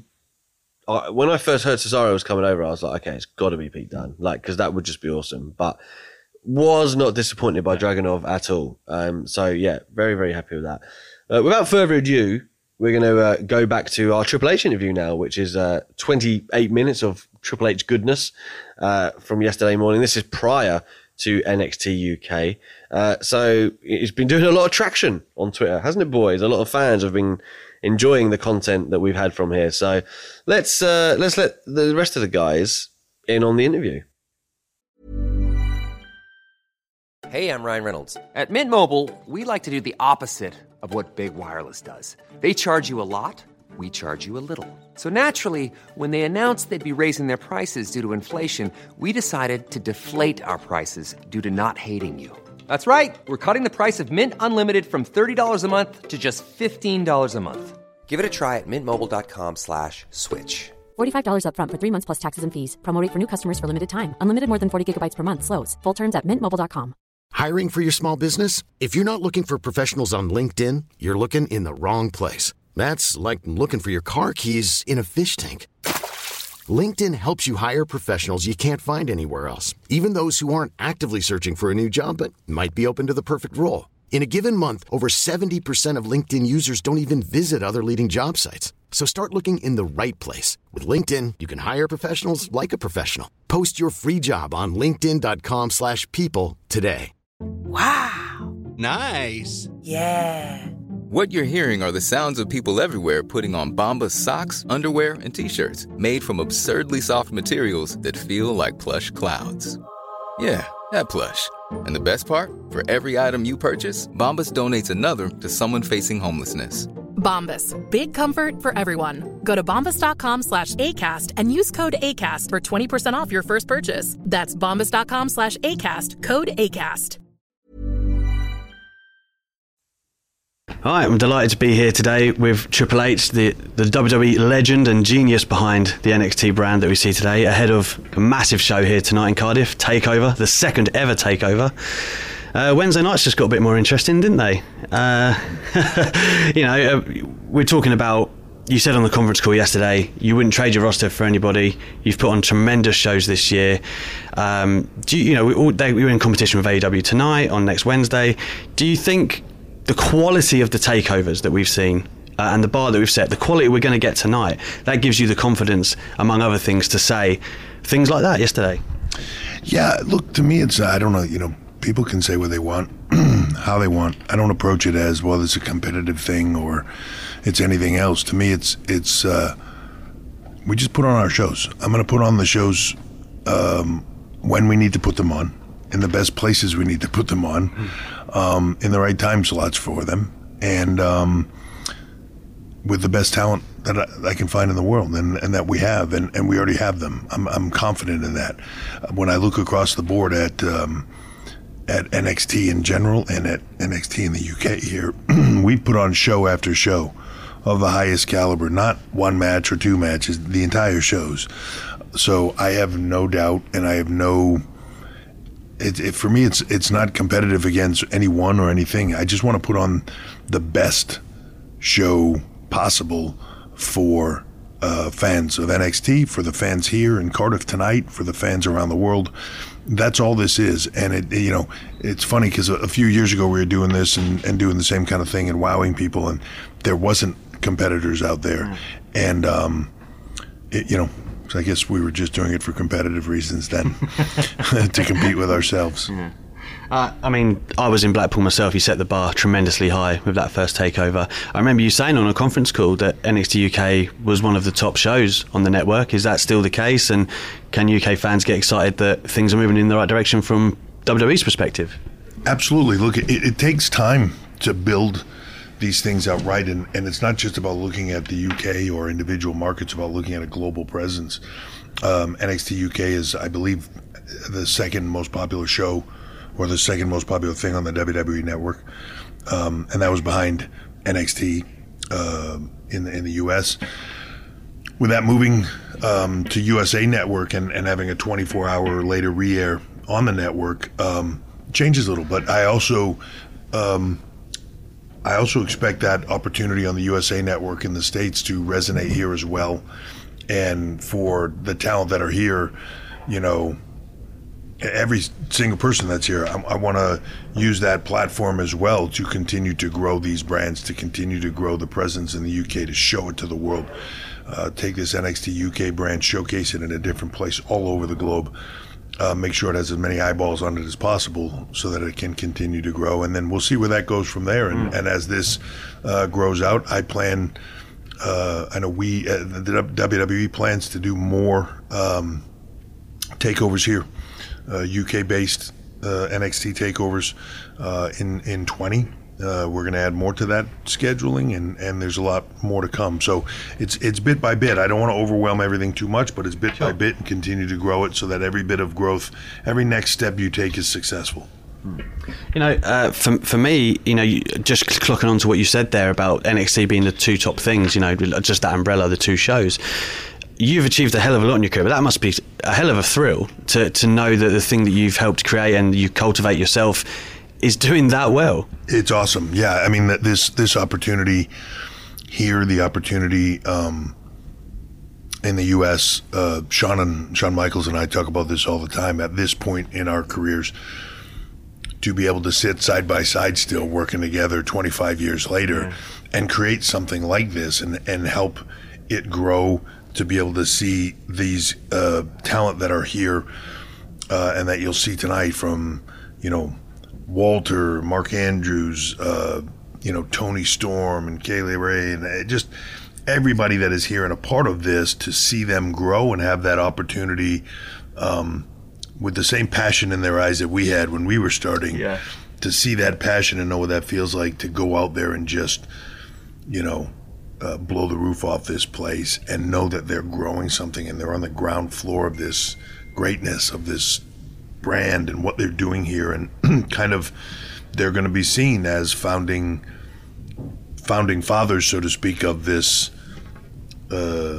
I when I first heard Cesaro was coming over, I was like, okay, it's got to be Pete Dunne, like because that would just be awesome. But was not disappointed by yeah. Dragunov at all. Um, so yeah, very very happy with that. Uh, without further ado. We're going to uh, go back to our Triple H interview now, which is uh, twenty-eight minutes of Triple H goodness uh, from yesterday morning. This is prior to N X T U K. Uh, so it's been doing a lot of traction on Twitter, hasn't it, boys? A lot of fans have been enjoying the content that we've had from here. So let's uh, let's let the rest of the guys in on the interview.
Hey, I'm Ryan Reynolds. At Mint Mobile, we like to do the opposite of what Big Wireless does. They charge you a lot, we charge you a little. So naturally, when they announced they'd be raising their prices due to inflation, we decided to deflate our prices due to not hating you. That's right. We're cutting the price of Mint Unlimited from thirty dollars a month to just fifteen dollars a month. Give it a try at mintmobile.com slash switch.
forty-five dollars up front for three months plus taxes and fees. Promo rate for new customers for limited time. Unlimited more than forty gigabytes per month slows. Full terms at mint mobile dot com.
Hiring for your small business? If you're not looking for professionals on LinkedIn, you're looking in the wrong place. That's like looking for your car keys in a fish tank. LinkedIn helps you hire professionals you can't find anywhere else, even those who aren't actively searching for a new job but might be open to the perfect role. In a given month, over seventy percent of LinkedIn users don't even visit other leading job sites. So start looking in the right place. With LinkedIn, you can hire professionals like a professional. Post your free job on linkedin dot com slash people today.
Wow.
Nice.
Yeah.
What you're hearing are the sounds of people everywhere putting on Bombas socks, underwear, and T-shirts made from absurdly soft materials that feel like plush clouds. Yeah, that plush. And the best part? For every item you purchase, Bombas donates another to someone facing homelessness.
Bombas. Big comfort for everyone. Go to bombas dot com slash ACAST and use code ACAST for twenty percent off your first purchase. That's bombas dot com slash ACAST. Code ACAST.
Hi, I'm delighted to be here today with Triple H, the, the W W E legend and genius behind the N X T brand that we see today, ahead of a massive show here tonight in Cardiff, TakeOver, the second ever TakeOver. Uh, Wednesday nights just got a bit more interesting, didn't they? Uh, you know, uh, we're talking about, you said on the conference call yesterday, you wouldn't trade your roster for anybody. You've put on tremendous shows this year. Um, do you, you know, we, all, they, we were in competition with A E W tonight on next Wednesday. Do you think the quality of the takeovers that we've seen uh, and the bar that we've set, the quality we're going to get tonight, that gives you the confidence, among other things, to say things like that yesterday?
Yeah, look, to me, it's, I don't know, you know, people can say what they want, how they want. I don't approach it as, well, it's a competitive thing or it's anything else. To me, it's, it's uh, we just put on our shows. I'm going to put on the shows um, when we need to put them on, in the best places we need to put them on. Um, in the right time slots for them, and um, with the best talent that I, I can find in the world, and, and that we have, and, and we already have them. I'm, I'm confident in that. When I look across the board at um, at N X T in general and at N X T in the U K here, we put on show after show of the highest caliber, not one match or two matches, the entire shows. So I have no doubt, and I have no It, it, for me, it's it's not competitive against anyone or anything. I just want to put on the best show possible for uh, fans of N X T, for the fans here in Cardiff tonight, for the fans around the world. That's all this is. And, it, you know, it's funny because a, a few years ago we were doing this and, and doing the same kind of thing and wowing people, and there wasn't competitors out there. Mm. And, um, it, you know, so I guess we were just doing it for competitive reasons then, to compete with ourselves.
Yeah. Uh, I mean, I was in Blackpool myself. You set the bar tremendously high with that first takeover. I remember you saying on a conference call that N X T U K was one of the top shows on the network. Is that still the case? And can U K fans get excited that things are moving in the right direction from W W E's perspective?
Absolutely. Look, it, it takes time to build these things out right, and, and it's not just about looking at the U K or individual markets, about looking at a global presence. Um, N X T U K is, I believe, the second most popular show, or the second most popular thing on the W W E network, um, and that was behind N X T uh, in the in the U S. With that moving um, to U S A Network and, and having a twenty-four hour later re-air on the network, um, changes a little. But I also um, I also expect that opportunity on the U S A Network in the States to resonate here as well. And for the talent that are here, you know, every single person that's here, I, I want to use that platform as well to continue to grow these brands, to continue to grow the presence in the U K, to show it to the world. Uh, take this N X T U K brand, showcase it in a different place all over the globe. Uh, make sure it has as many eyeballs on it as possible so that it can continue to grow. And then we'll see where that goes from there. And, mm. and as this uh, grows out, I plan, uh, I know we, uh, the W W E plans to do more um, takeovers here, uh, U K-based uh, N X T takeovers uh, in, in twenty. Uh, we're going to add more to that scheduling, and, and there's a lot more to come. So it's it's bit by bit. I don't want to overwhelm everything too much, but it's bit sure. by bit, and continue to grow it so that every bit of growth, every next step you take is successful.
You know, uh, for for me, you know, you, just clocking on to what you said there about N X T being the two top things, you know, just that umbrella, the two shows. you've achieved a hell of a lot in your career, but that must be a hell of a thrill to, to know that the thing that you've helped create and you cultivate yourself is doing that well.
It's awesome. Yeah, I mean, this this opportunity here, the opportunity um, in the U S, uh, Shawn and Shawn Michaels and I talk about this all the time. At this point in our careers, to be able to sit side by side still working together twenty-five years later yeah. and create something like this and, and help it grow, to be able to see these uh, talent that are here uh, and that you'll see tonight from, you know, Walter, Mark Andrews, uh, you know, Tony Storm and Kaylee Ray, and just everybody that is here and a part of this, to see them grow and have that opportunity um, with the same passion in their eyes that we had when we were starting,
yeah.
to see that passion and know what that feels like, to go out there and just, you know, uh, blow the roof off this place and know that they're growing something and they're on the ground floor of this greatness of this brand and what they're doing here, and kind of they're going to be seen as founding founding fathers, so to speak, of this uh,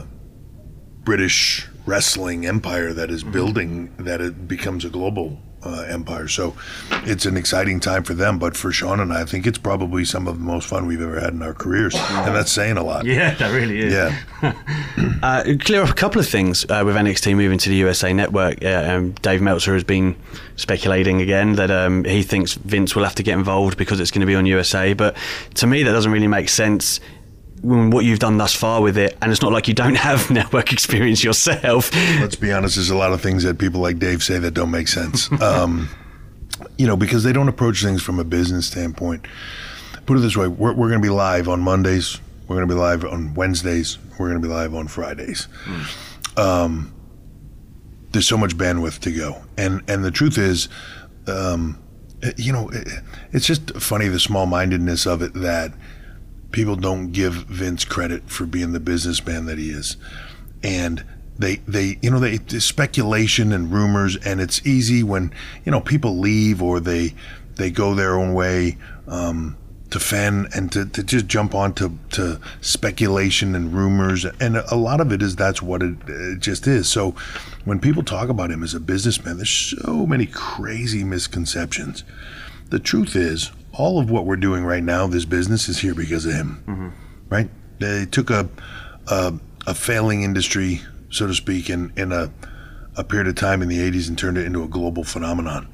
British wrestling empire that is building, that it becomes a global uh, empire. So it's an exciting time for them, but for Shawn and I, I think it's probably some of the most fun we've ever had in our careers, and that's saying a lot.
Yeah, that really is.
Yeah.
uh, clear up a couple of things uh, with N X T moving to the U S A Network. Uh, um, Dave Meltzer has been speculating again that um, he thinks Vince will have to get involved because it's going to be on U S A, but to me that doesn't really make sense what you've done thus far with it, and it's not like you don't have network experience yourself.
Let's be honest, there's a lot of things that people like Dave say that don't make sense. um, you know, because they don't approach things from a business standpoint. Put it this way, we're, we're going to be live on Mondays, we're going to be live on Wednesdays, we're going to be live on Fridays. Mm. Um, there's so much bandwidth to go. And, and the truth is, um, you know, it, it's just funny, the small-mindedness of it, that people don't give Vince credit for being the businessman that he is. And they, they, you know, they, speculation and rumors, and it's easy when, you know, people leave or they, they go their own way, um, to fan and to, to just jump on to, to speculation and rumors. And a lot of it is, that's what it, it just is. So when people talk about him as a businessman, there's so many crazy misconceptions. The truth is, all of what we're doing right now, this business, is here because of him, mm-hmm. right? They took a, a a failing industry, so to speak, in, in a, a period of time in the eighties and turned it into a global phenomenon.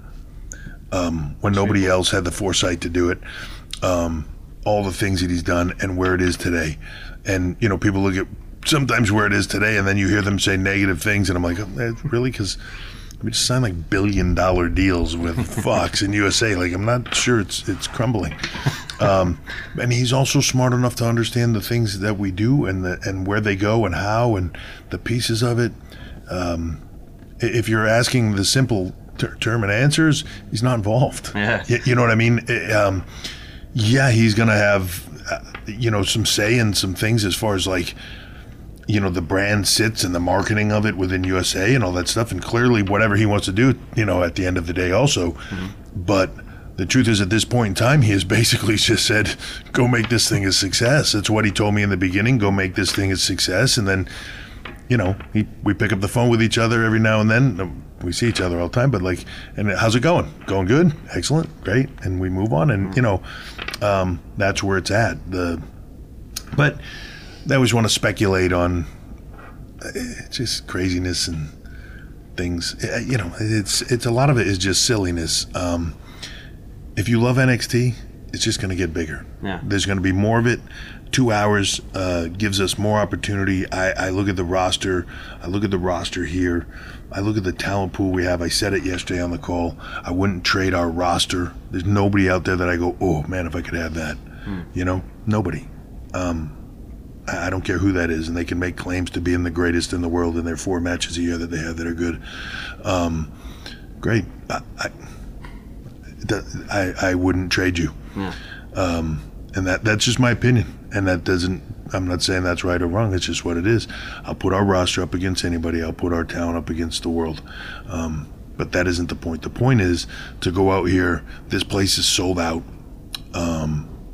Um, when nobody else had the foresight to do it, um, all the things that he's done and where it is today. And, you know, people look at sometimes where it is today and then you hear them say negative things, and I'm like, oh, really? Because we just signed like billion dollar deals with Fox and U S A. Like, I'm not sure it's it's crumbling. Um, and he's also smart enough to understand the things that we do and the, and where they go and how and the pieces of it. Um, if you're asking the simple ter- term and answers, he's not involved.
Yeah.
You, you know what I mean? Um, yeah, he's going to have, uh, you know, some say in some things as far as like, you know, the brand sits and the marketing of it within U S A and all that stuff. And clearly whatever he wants to do, you know, at the end of the day also. Mm-hmm. But the truth is, at this point in time, he has basically just said, go make this thing a success. That's what he told me in the beginning. Go make this thing a success. And then, you know, he, we pick up the phone with each other every now and then. We see each other all the time, but like, and how's it going? Going good? Excellent. Great. And we move on. And, you know, um, that's where it's at. The, but they always want to speculate on uh, just craziness and things. Uh, you know, it's it's a lot of it is just silliness. Um, if you love N X T, it's just going to get bigger.
Yeah.
There's going to be more of it. Two hours uh, gives us more opportunity. I, I look at the roster. I look at the roster here. I look at the talent pool we have. I said it yesterday on the call. I wouldn't trade our roster. There's nobody out there that I go, oh, man, if I could have that. Hmm. You know, nobody. Um, I don't care who that is, and they can make claims to being the greatest in the world in their four matches a year that they have that are good. Um, great. I, I, I, I wouldn't trade you.
Yeah.
Um, and that that's just my opinion. And that doesn't, I'm not saying that's right or wrong. It's just what it is. I'll put our roster up against anybody. I'll put our talent up against the world. Um, but that isn't the point. The point is to go out here. This place is sold out. Um,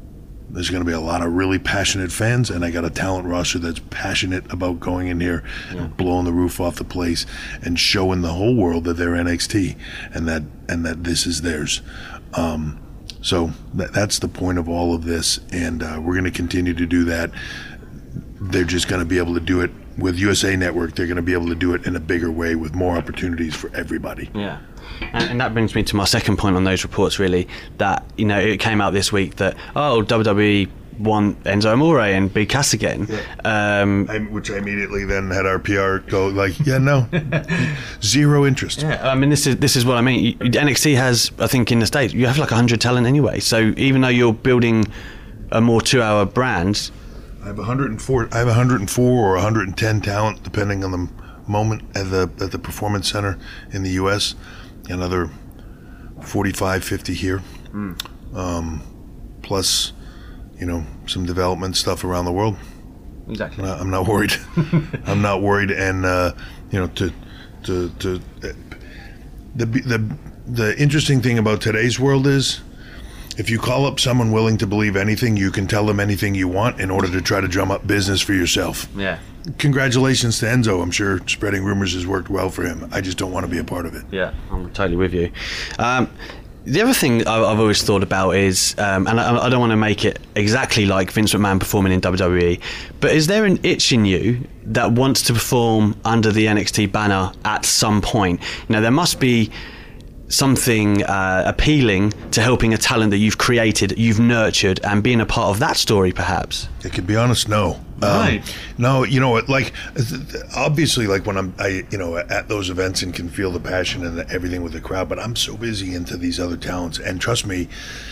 There's going to be a lot of really passionate fans, and I got a talent roster that's passionate about going in here yeah. and blowing the roof off the place and showing the whole world that they're N X T and that and that this is theirs. Um, so that, that's the point of all of this, and uh, we're going to continue to do that. They're just going to be able to do it with U S A Network. They're going to be able to do it in a bigger way with more opportunities for everybody.
Yeah. And, and that brings me to my second point on those reports, really, that, you know, it came out this week that, oh, W W E want Enzo Amore and Big Cass again.
Yeah. Um, I, which I immediately then had our P R go like, yeah, no, zero interest.
Yeah, I mean, this is this is what I mean. N X T has, I think, in the States, you have like one hundred talent anyway. So even though you're building a more two-hour brand,
I have one hundred four. I have one hundred four or one hundred ten talent, depending on the moment at the at the Performance Center in the U S. Another forty-five, fifty here, mm. um, plus, you know, some development stuff around the world.
Exactly.
Uh, I'm not worried. I'm not worried, and uh, you know, to to to uh, the the the interesting thing about today's world is, if you call up someone willing to believe anything, you can tell them anything you want in order to try to drum up business for yourself.
Yeah.
Congratulations to Enzo. I'm sure spreading rumors has worked well for him. I just don't want to be a part of it.
Yeah, I'm totally with you. Um, the other thing I've always thought about is, um, and I, I don't want to make it exactly like Vince McMahon performing in W W E, but is there an itch in you that wants to perform under the N X T banner at some point? You know, there must be something uh, appealing to helping a talent that you've created, you've nurtured, and being a part of that story, perhaps.
I can be honest, no.
Right.
Um, no, you know, like, obviously, like when I'm, I, you know, at those events and can feel the passion and the, everything with the crowd, but I'm so busy into these other talents, and trust me,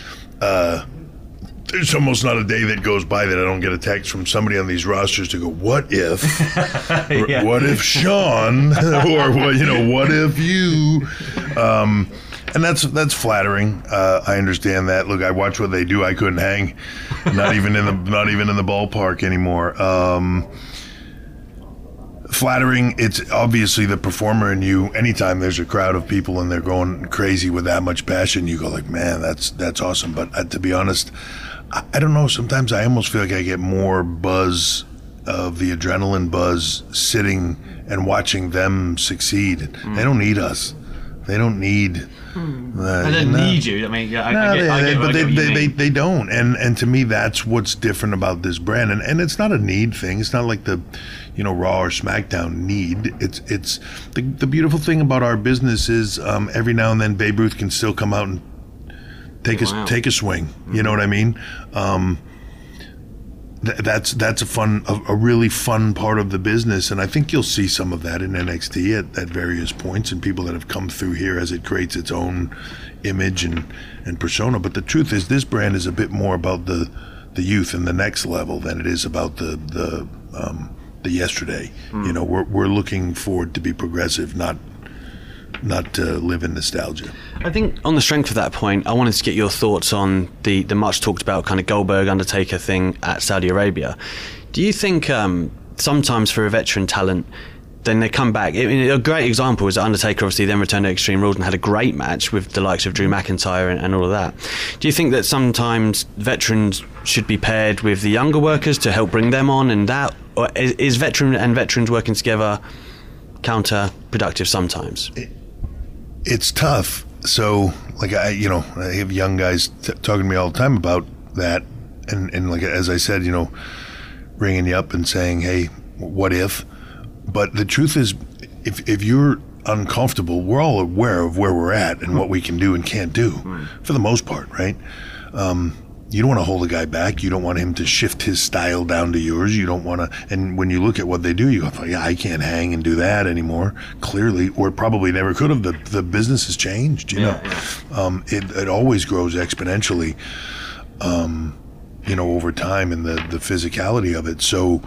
uh, there's almost not a day that goes by that I don't get a text from somebody on these rosters to go, what if, yeah. what if Sean, or what, you know, what if you, um, and that's that's flattering. Uh, I understand that. Look, I watch what they do. I couldn't hang, not even in the not even in the ballpark anymore. Um, flattering. It's obviously the performer in you. Anytime there's a crowd of people and they're going crazy with that much passion, you go like, man, that's that's awesome. But uh, to be honest, I, I don't know. Sometimes I almost feel like I get more buzz of the adrenaline buzz sitting and watching them succeed. Mm. They don't need us. They don't need.
Hmm. Uh, they don't no. need you. I mean, I,
no,
I get,
they,
I get,
but
I
they,
get
they, they, they don't. And and to me, that's what's different about this brand. And and it's not a need thing. It's not like the, you know, Raw or SmackDown need. It's it's the the beautiful thing about our business is um, every now and then Babe Ruth can still come out and take oh, a wow. take a swing. Mm-hmm. You know what I mean? Um, th- that's that's a fun, a, a really fun part of the business, and I think you'll see some of that in N X T at, at various points, and people that have come through here as it creates its own image and, and persona. But the truth is, this brand is a bit more about the the youth and the next level than it is about the the um, the yesterday. Mm. You know, we're we're looking forward to be progressive, not not to live in nostalgia.
I think on the strength of that point, I wanted to get your thoughts on the, the much talked about kind of Goldberg Undertaker thing at Saudi Arabia. Do you think um, sometimes for a veteran talent, then they come back? I mean, a great example is that Undertaker obviously then returned to Extreme Rules and had a great match with the likes of Drew McIntyre and, and all of that. Do you think that sometimes veterans should be paired with the younger workers to help bring them on, and that, or is, is veteran and veterans working together counterproductive sometimes?
It, it's tough. So, like, I, you know, I have young guys t- talking to me all the time about that, and, and like, as I said, you know, ringing you up and saying, hey, what if? But the truth is, if if you're uncomfortable, we're all aware of where we're at and what we can do and can't do, mm. for the most part, right? Um, you don't want to hold a guy back. You don't want him to shift his style down to yours. You don't want to, and when you look at what they do, you go, yeah, I can't hang and do that anymore, clearly, or probably never could have. The the business has changed, you yeah, know. Yeah. Um, it, it always grows exponentially, um, you know, over time, and the, the physicality of it. So,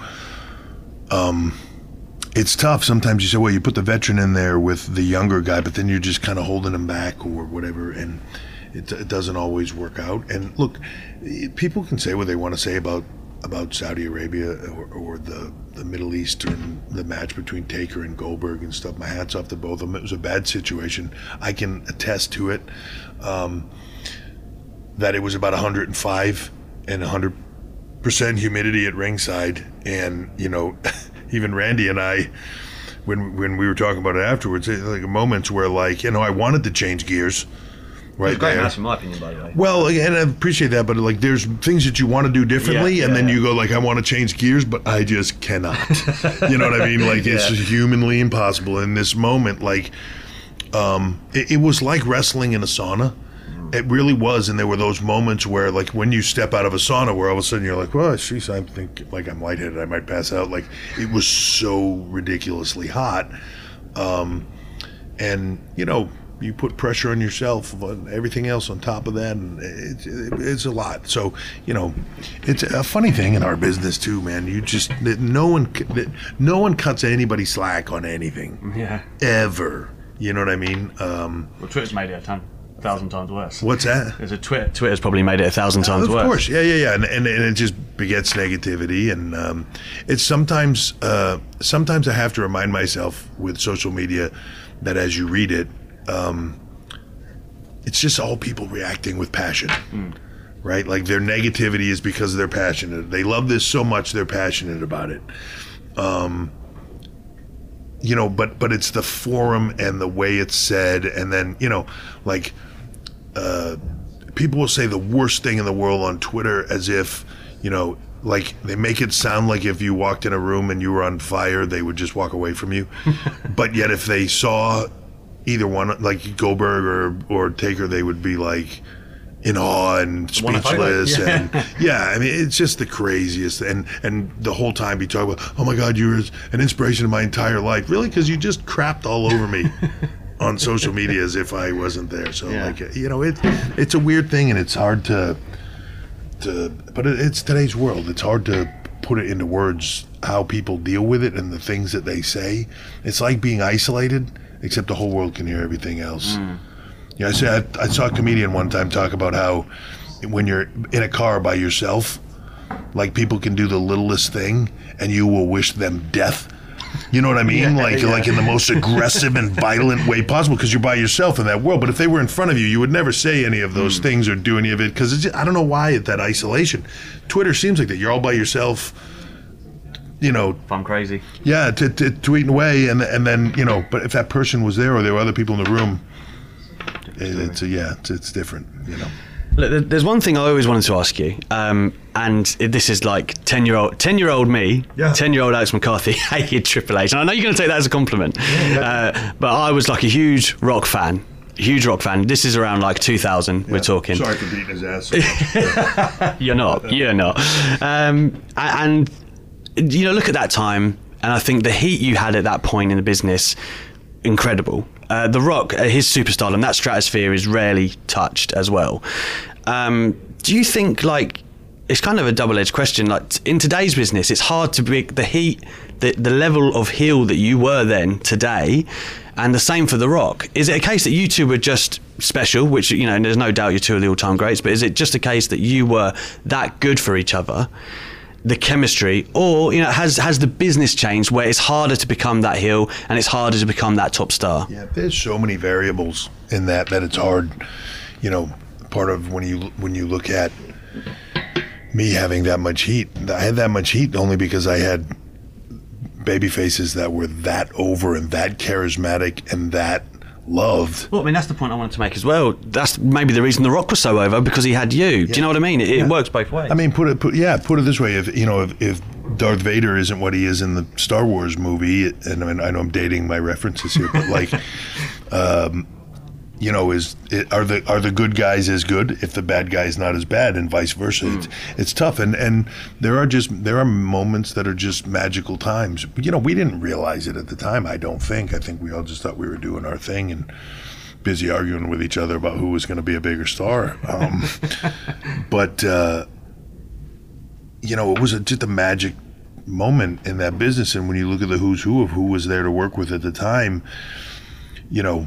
um, it's tough. Sometimes you say, well, you put the veteran in there with the younger guy, but then you're just kind of holding him back or whatever, and it, it doesn't always work out. And look, people can say what they want to say about about Saudi Arabia or, or the, the Middle East and the match between Taker and Goldberg and stuff. My hat's off to both of them. It was a bad situation. I can attest to it, um, that it was about one hundred five, and one hundred percent humidity at ringside. And, you know, even Randy and I, when when we were talking about it afterwards, like moments where, like, you know, I wanted to change gears. Right,
great
there.
match in my opinion, by the way.
Well, and I appreciate that, but like, there's things that you want to do differently,
yeah,
and
yeah,
then
yeah.
you go like, I want to change gears, but I just cannot. You know what I mean? Like, it's
Yeah.
just humanly impossible. In this moment, like, um, it, it was like wrestling in a sauna. It really was, and there were those moments where, like, when you step out of a sauna, where all of a sudden you're like, well, geez, I think like I'm lightheaded, I might pass out. Like, it was so ridiculously hot, um, and you know, you put pressure on yourself, on everything else on top of that, and it's, it's a lot. So, you know, it's a funny thing in our business too, man. You just no one, no one cuts anybody slack on anything,
Yeah.
ever. You know what I mean? Um,
Well, Twitter's made it a ton. A thousand times worse.
What's that?
There's a Twitter. Twitter's probably made it a thousand times
of
worse.
Of course, yeah, yeah, yeah, and, and and it just begets negativity, and um, it's sometimes uh, sometimes I have to remind myself with social media that as you read it, um, it's just all people reacting with passion, mm. right? Like, their negativity is because they're passionate. They love this so much, they're passionate about it. Um, you know, but but it's the forum and the way it's said, and then, you know, like. Uh, people will say the worst thing in the world on Twitter as if, you know, like, they make it sound like if you walked in a room and you were on fire, they would just walk away from you. But yet if they saw either one, like Goldberg or, or Taker, they would be like in awe and speechless.
Yeah.
And yeah, I mean, it's just the craziest. And, and the whole time you talk about, oh my God, you were an inspiration in my entire life. Really? Because you just crapped all over me. On social media as if I wasn't there. So yeah. like, you know, it it's a weird thing, and it's hard to to but it, it's today's world. It's hard to put it into words how people deal with it and the things that they say. It's like being isolated, except the whole world can hear everything else. Mm. Yeah, I said I, I saw a comedian one time talk about how when you're in a car by yourself, like, people can do the littlest thing and you will wish them death. You know what I mean? Yeah, like, yeah. like in the most aggressive and violent way possible, because you're by yourself in that world. But if they were in front of you, you would never say any of those mm. things or do any of it, because I don't know why it's that isolation. Twitter seems like that. You're all by yourself, you know.
Fun crazy.
Yeah, t- t- tweeting away, and and then, you know, but if that person was there or there were other people in the room, it, it's a, yeah, it's, it's different, you know.
Look, there's one thing I always wanted to ask you, um, and this is like ten-year-old, ten-year-old me, yeah. ten-year-old Alex McCarthy hated Triple H, and I know you're going to take that as a compliment, yeah, uh, but I was like a huge rock fan, huge rock fan. This is around like two thousand. Yeah. We're talking.
Sorry for beating his ass.
You're not. You're not. Um, and you know, look at that time, and I think the heat you had at that point in the business, incredible. Uh, the Rock, uh, his superstardom, that stratosphere is rarely touched as well. Um, do you think, like, it's kind of a double-edged question, like, in today's business, it's hard to bring the heat, the, the level of heel that you were then today, and the same for The Rock. Is it a case that you two were just special, which, you know, there's no doubt you're two of the all-time greats, but is it just a case that you were that good for each other, the chemistry, or, you know, has has the business changed where it's harder to become that heel and it's harder to become that top star?
Yeah, there's so many variables in that that it's hard. You know, part of when you when you look at me having that much heat, I had that much heat only because I had baby faces that were that over and that charismatic and that loved.
Well, I mean, that's the point I wanted to make as well. That's maybe the reason The Rock was so over, because he had you. Yeah. Do you know what I mean? It, yeah. it works both ways.
I mean, put it, put, yeah, put it this way. If you know, if, if Darth Vader isn't what he is in the Star Wars movie, and I, mean, I know I'm dating my references here, but like, um, you know, is it, are the are the good guys as good if the bad guy's not as bad, and vice versa? Mm. It's, it's tough, and and there are just there are moments that are just magical times. But, you know, we didn't realize it at the time. I don't think. I think we all just thought we were doing our thing and busy arguing with each other about who was going to be a bigger star. Um, but uh, you know, it was a, just a magic moment in that business. And when you look at the who's who of who was there to work with at the time, you know.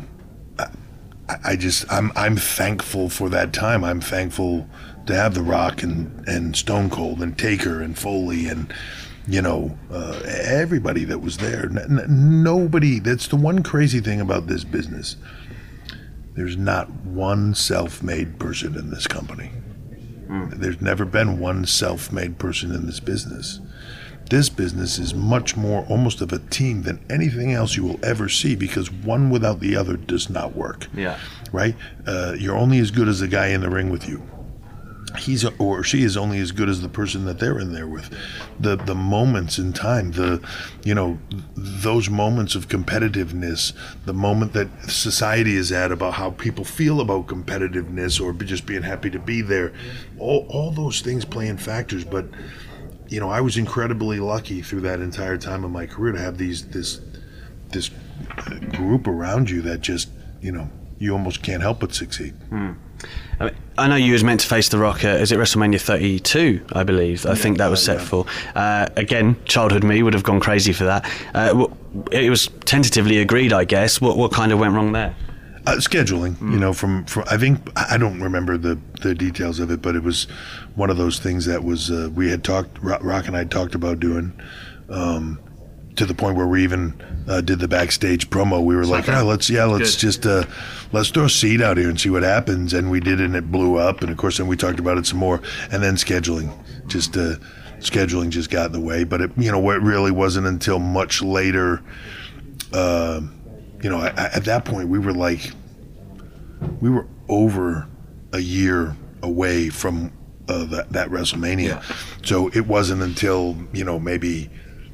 I just I'm I'm thankful for that time. I'm thankful to have The Rock and, and Stone Cold and Taker and Foley and, you know, uh, everybody that was there. N- n- nobody. That's the one crazy thing about this business. There's not one self-made person in this company. Mm. There's never been one self-made person in this business. This business is much more almost of a team than anything else you will ever see, because one without the other does not work.
Yeah.
Right? Uh, you're only as good as the guy in the ring with you. He's or she is only as good as the person that they're in there with. The the moments in time, the you know those moments of competitiveness, the moment that society is at about how people feel about competitiveness or just being happy to be there, all all those things play in factors. But you know, I was incredibly lucky through that entire time of my career to have these this this group around you that just you know you almost can't help but succeed.
Mm. I, mean, I know you was meant to face The Rock at, is it WrestleMania thirty-two, I believe. I yeah, think that was set yeah. for. Uh, again, childhood me would have gone crazy for that. Uh, it was tentatively agreed, I guess. What what kind of went wrong there?
Uh, scheduling, mm. you know, from, from I think I don't remember the, the details of it, but it was one of those things that was uh, we had talked. Rock and I had talked about doing. Um, to the point where we even uh, did the backstage promo. We were like, oh, let's yeah, let's Good. just uh, let's throw a seed out here and see what happens. And we did, and it blew up. And of course, then we talked about it some more. And then scheduling, just uh, scheduling just got in the way. But it, you know, it really wasn't until much later. Uh, you know, I, at that point, we were like, we were over a year away from uh, that that WrestleMania. Yeah. So it wasn't until you know maybe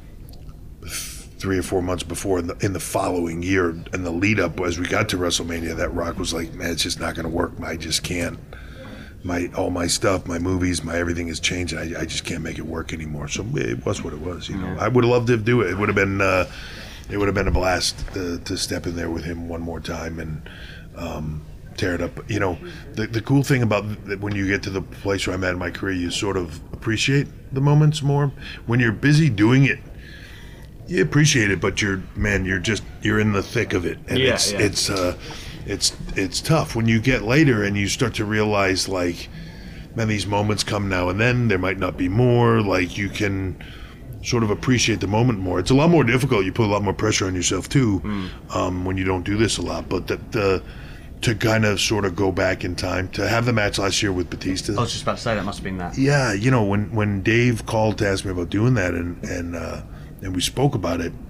three or four months before in the, in the following year and the lead up as we got to WrestleMania that Rock was like, man, it's just not going to work. I just can't. My all my stuff, my movies, my everything has changed, and I, I just can't make it work anymore. So it was what it was. You know, I would have loved to do it. It would have been uh, it would have been a blast to, to step in there with him one more time and um, tear it up. You know, the the cool thing about when you get to the place where I'm at in my career, you sort of appreciate the moments more. When you're busy doing it, you appreciate it, but you're man, you're just you're in the thick of it, and
yeah,
it's
yeah.
it's uh, it's it's tough when you get later and you start to realize like, man, these moments come now and then. There might not be more. Like you can sort of appreciate the moment more. It's a lot more difficult. You put a lot more pressure on yourself too mm. um, when you don't do this a lot. But the, the to kind of sort of go back in time to have the match last year with Batista.
I was just about to say that must have been that.
Yeah, you know when when Dave called to ask me about doing that and and. Uh, and we spoke about it,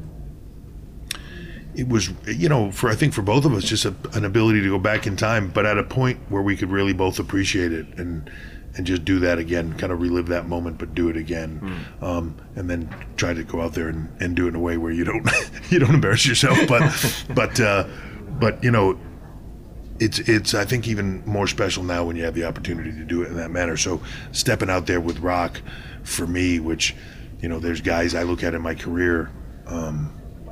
it was, you know, for I think for both of us, just a, an ability to go back in time, but at a point where we could really both appreciate it and and just do that again, kind of relive that moment, but do it again, mm. um, and then try to go out there and, and do it in a way where you don't you don't embarrass yourself, but but uh, but you know, it's it's I think even more special now when you have the opportunity to do it in that manner. So stepping out there with Rock, for me, which. You know, there's guys I look at in my career, um,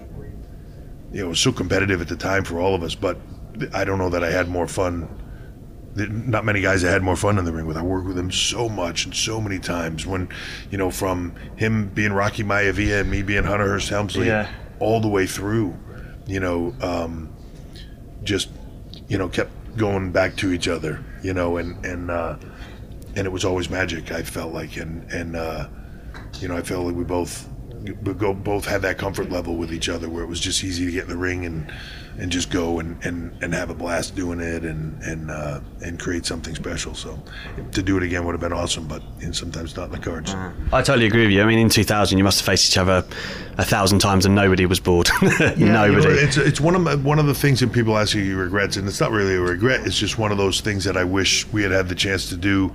you know, it was so competitive at the time for all of us, but I don't know that I had more fun. Not many guys I had more fun in the ring with. I worked with him so much and so many times when, you know, from him being Rocky Maivia and me being Hunter Hearst Helmsley
yeah.
all the way through, you know, um, just, you know, kept going back to each other, you know, and, and, uh, and it was always magic, I felt like, and, and, uh, you know, I felt like we both we go both had that comfort level with each other where it was just easy to get in the ring and, and just go and, and, and have a blast doing it and and uh, and create something special. So to do it again would have been awesome, but you know, sometimes not in the cards.
Uh, I totally agree with you. I mean, in two thousand, you must have faced each other a thousand times and nobody was bored.
yeah,
nobody.
You know, it's it's one of my, one of the things that people ask you regrets, and it's not really a regret. It's just one of those things that I wish we had had the chance to do.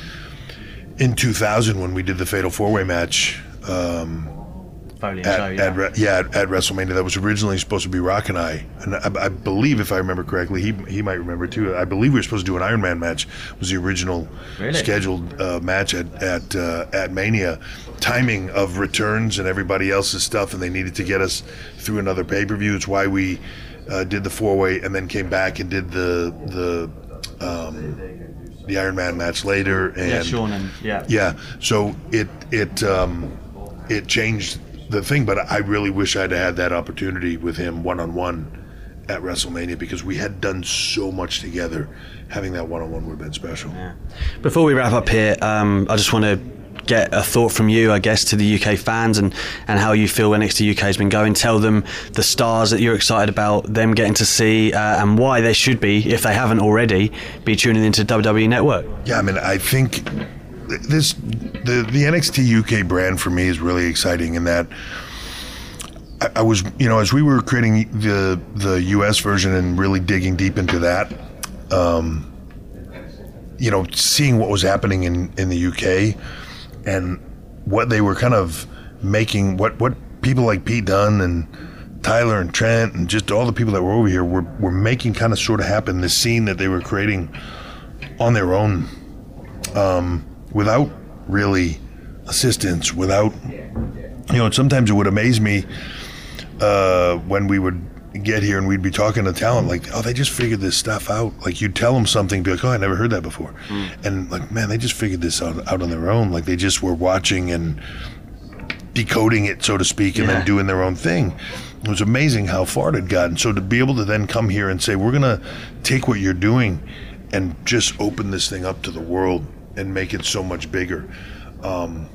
In two thousand, when we did the Fatal Four-Way match, um,
Foley and
at,
show, yeah,
at, yeah, at, at WrestleMania, that was originally supposed to be Rock and I, and I, I believe, if I remember correctly, he he might remember too. I believe we were supposed to do an Iron Man match. Was the original
really?
scheduled uh, match at at uh, at Mania. Timing of returns and everybody else's stuff, and they needed to get us through another pay-per-view. It's why we uh, did the four-way and then came back and did the the. Um, the Iron Man match later, and
yeah, Sean and yeah,
yeah. So it it um, it changed the thing, but I really wish I'd had that opportunity with him one on one at WrestleMania because we had done so much together. Having that one on one would have been special.
Yeah. Before we wrap up here, um, I just want to get a thought from you, I guess, to the U K fans and, and how you feel N X T U K has been going. Tell them the stars that you're excited about, them getting to see, uh, and why they should be, if they haven't already, be tuning into W W E Network.
Yeah, I mean, I think this the the N X T U K brand for me is really exciting in that I, I was, you know, as we were creating the the U S version and really digging deep into that, um, you know, seeing what was happening in, in the U K and what they were kind of making, what, what people like Pete Dunne and Tyler and Trent and just all the people that were over here were, were making kind of sort of happen, this scene that they were creating on their own, um, without really assistance, without, you know, sometimes it would amaze me uh, when we would get here and we'd be talking to talent like, oh, they just figured this stuff out. Like you'd tell them something, be like, oh, I never heard that before. Mm. And like, man, they just figured this out, out on their own. Like they just were watching and decoding it, so to speak, and yeah. then doing their own thing. It was amazing how far it had gotten. So to be able to then come here and say, we're going to take what you're doing and just open this thing up to the world and make it so much bigger. Um,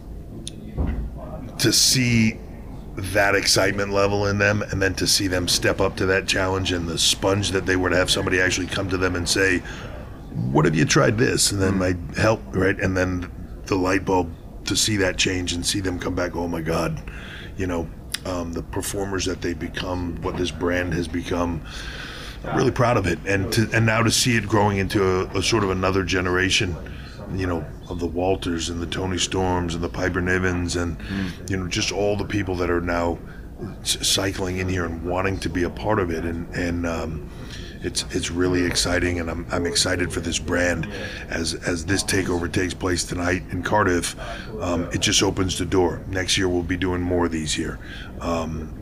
to see that excitement level in them and then to see them step up to that challenge and the sponge that they were to have somebody actually come to them and say, what have you tried this? And then my help, right? And then the light bulb to see that change and see them come back, oh my God, you know, um, the performers that they become, what this brand has become. I'm really proud of it. And to, and now to see it growing into a, a sort of another generation, you know, of the Walters and the Tony Storms and the Piper Nivens and, mm. you know, just all the people that are now cycling in here and wanting to be a part of it. And, and um, it's it's really exciting, and I'm I'm excited for this brand as as this takeover takes place tonight in Cardiff. Um, it just opens the door. Next year we'll be doing more of these here. Um,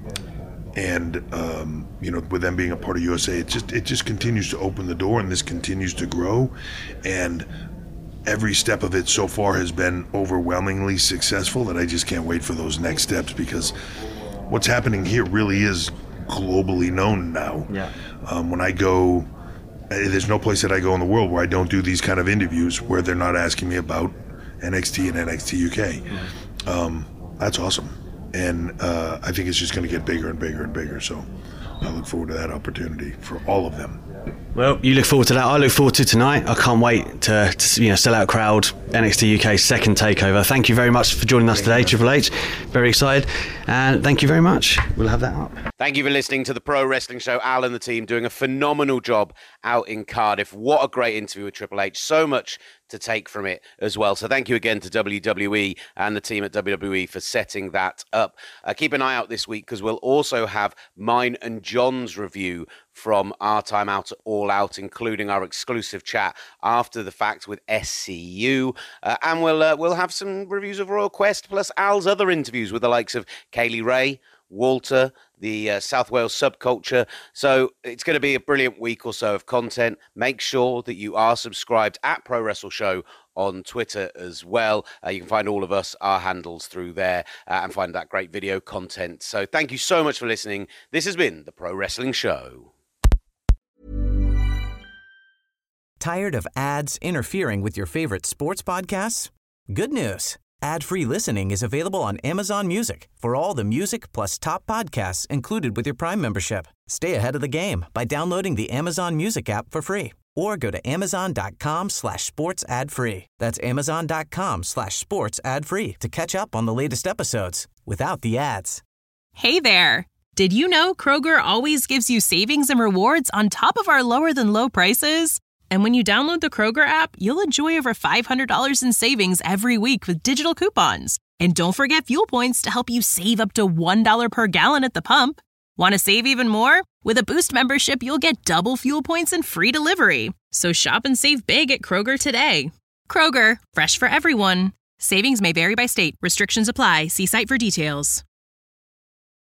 and um, you know, with them being a part of U S A, it just it just continues to open the door, and this continues to grow. And every step of it so far has been overwhelmingly successful, that I just can't wait for those next steps, because what's happening here really is globally known now. Yeah. Um, when I go, there's no place that I go in the world where I don't do these kind of interviews where they're not asking me about N X T and N X T U K. Mm-hmm. Um, that's awesome. And uh, I think it's just going to get bigger and bigger and bigger. So I look forward to that opportunity for all of them.
Well, you look forward to that. I look forward to tonight. I can't wait to, to you know, sell out crowd, N X T U K second takeover. Thank you very much for joining us today, Triple H. Very excited. And thank you very much. We'll have that up.
Thank you for listening to the Pro Wrestling Show. Al and the team doing a phenomenal job out in Cardiff. What a great interview with Triple H. So much to take from it as well. So thank you again to W W E and the team at W W E for setting that up. Uh, keep an eye out this week, because we'll also have mine and John's review from our time out at All Out, including our exclusive chat after the fact with S C U. Uh, and we'll uh, we'll have some reviews of Royal Quest, plus Al's other interviews with the likes of Kaylee Ray, Walter, the uh, South Wales subculture. So it's going to be a brilliant week or so of content. Make sure that you are subscribed at Pro Wrestle Show on Twitter as well. Uh, you can find all of us, our handles through there, uh, and find that great video content. So thank you so much for listening. This has been the Pro Wrestling Show.
Tired of ads interfering with your favorite sports podcasts? Good news. Ad-free listening is available on Amazon Music for all the music plus top podcasts included with your Prime membership. Stay ahead of the game by downloading the Amazon Music app for free, or go to amazon.com slash sports ad free. That's amazon.com slash sports ad free to catch up on the latest episodes without the ads.
Hey there. Did you know Kroger always gives you savings and rewards on top of our lower than low prices? And when you download the Kroger app, you'll enjoy over five hundred dollars in savings every week with digital coupons. And don't forget fuel points to help you save up to one dollar per gallon at the pump. Want to save even more? With a Boost membership, you'll get double fuel points and free delivery. So shop and save big at Kroger today. Kroger, fresh for everyone. Savings may vary by state. Restrictions apply. See site for details.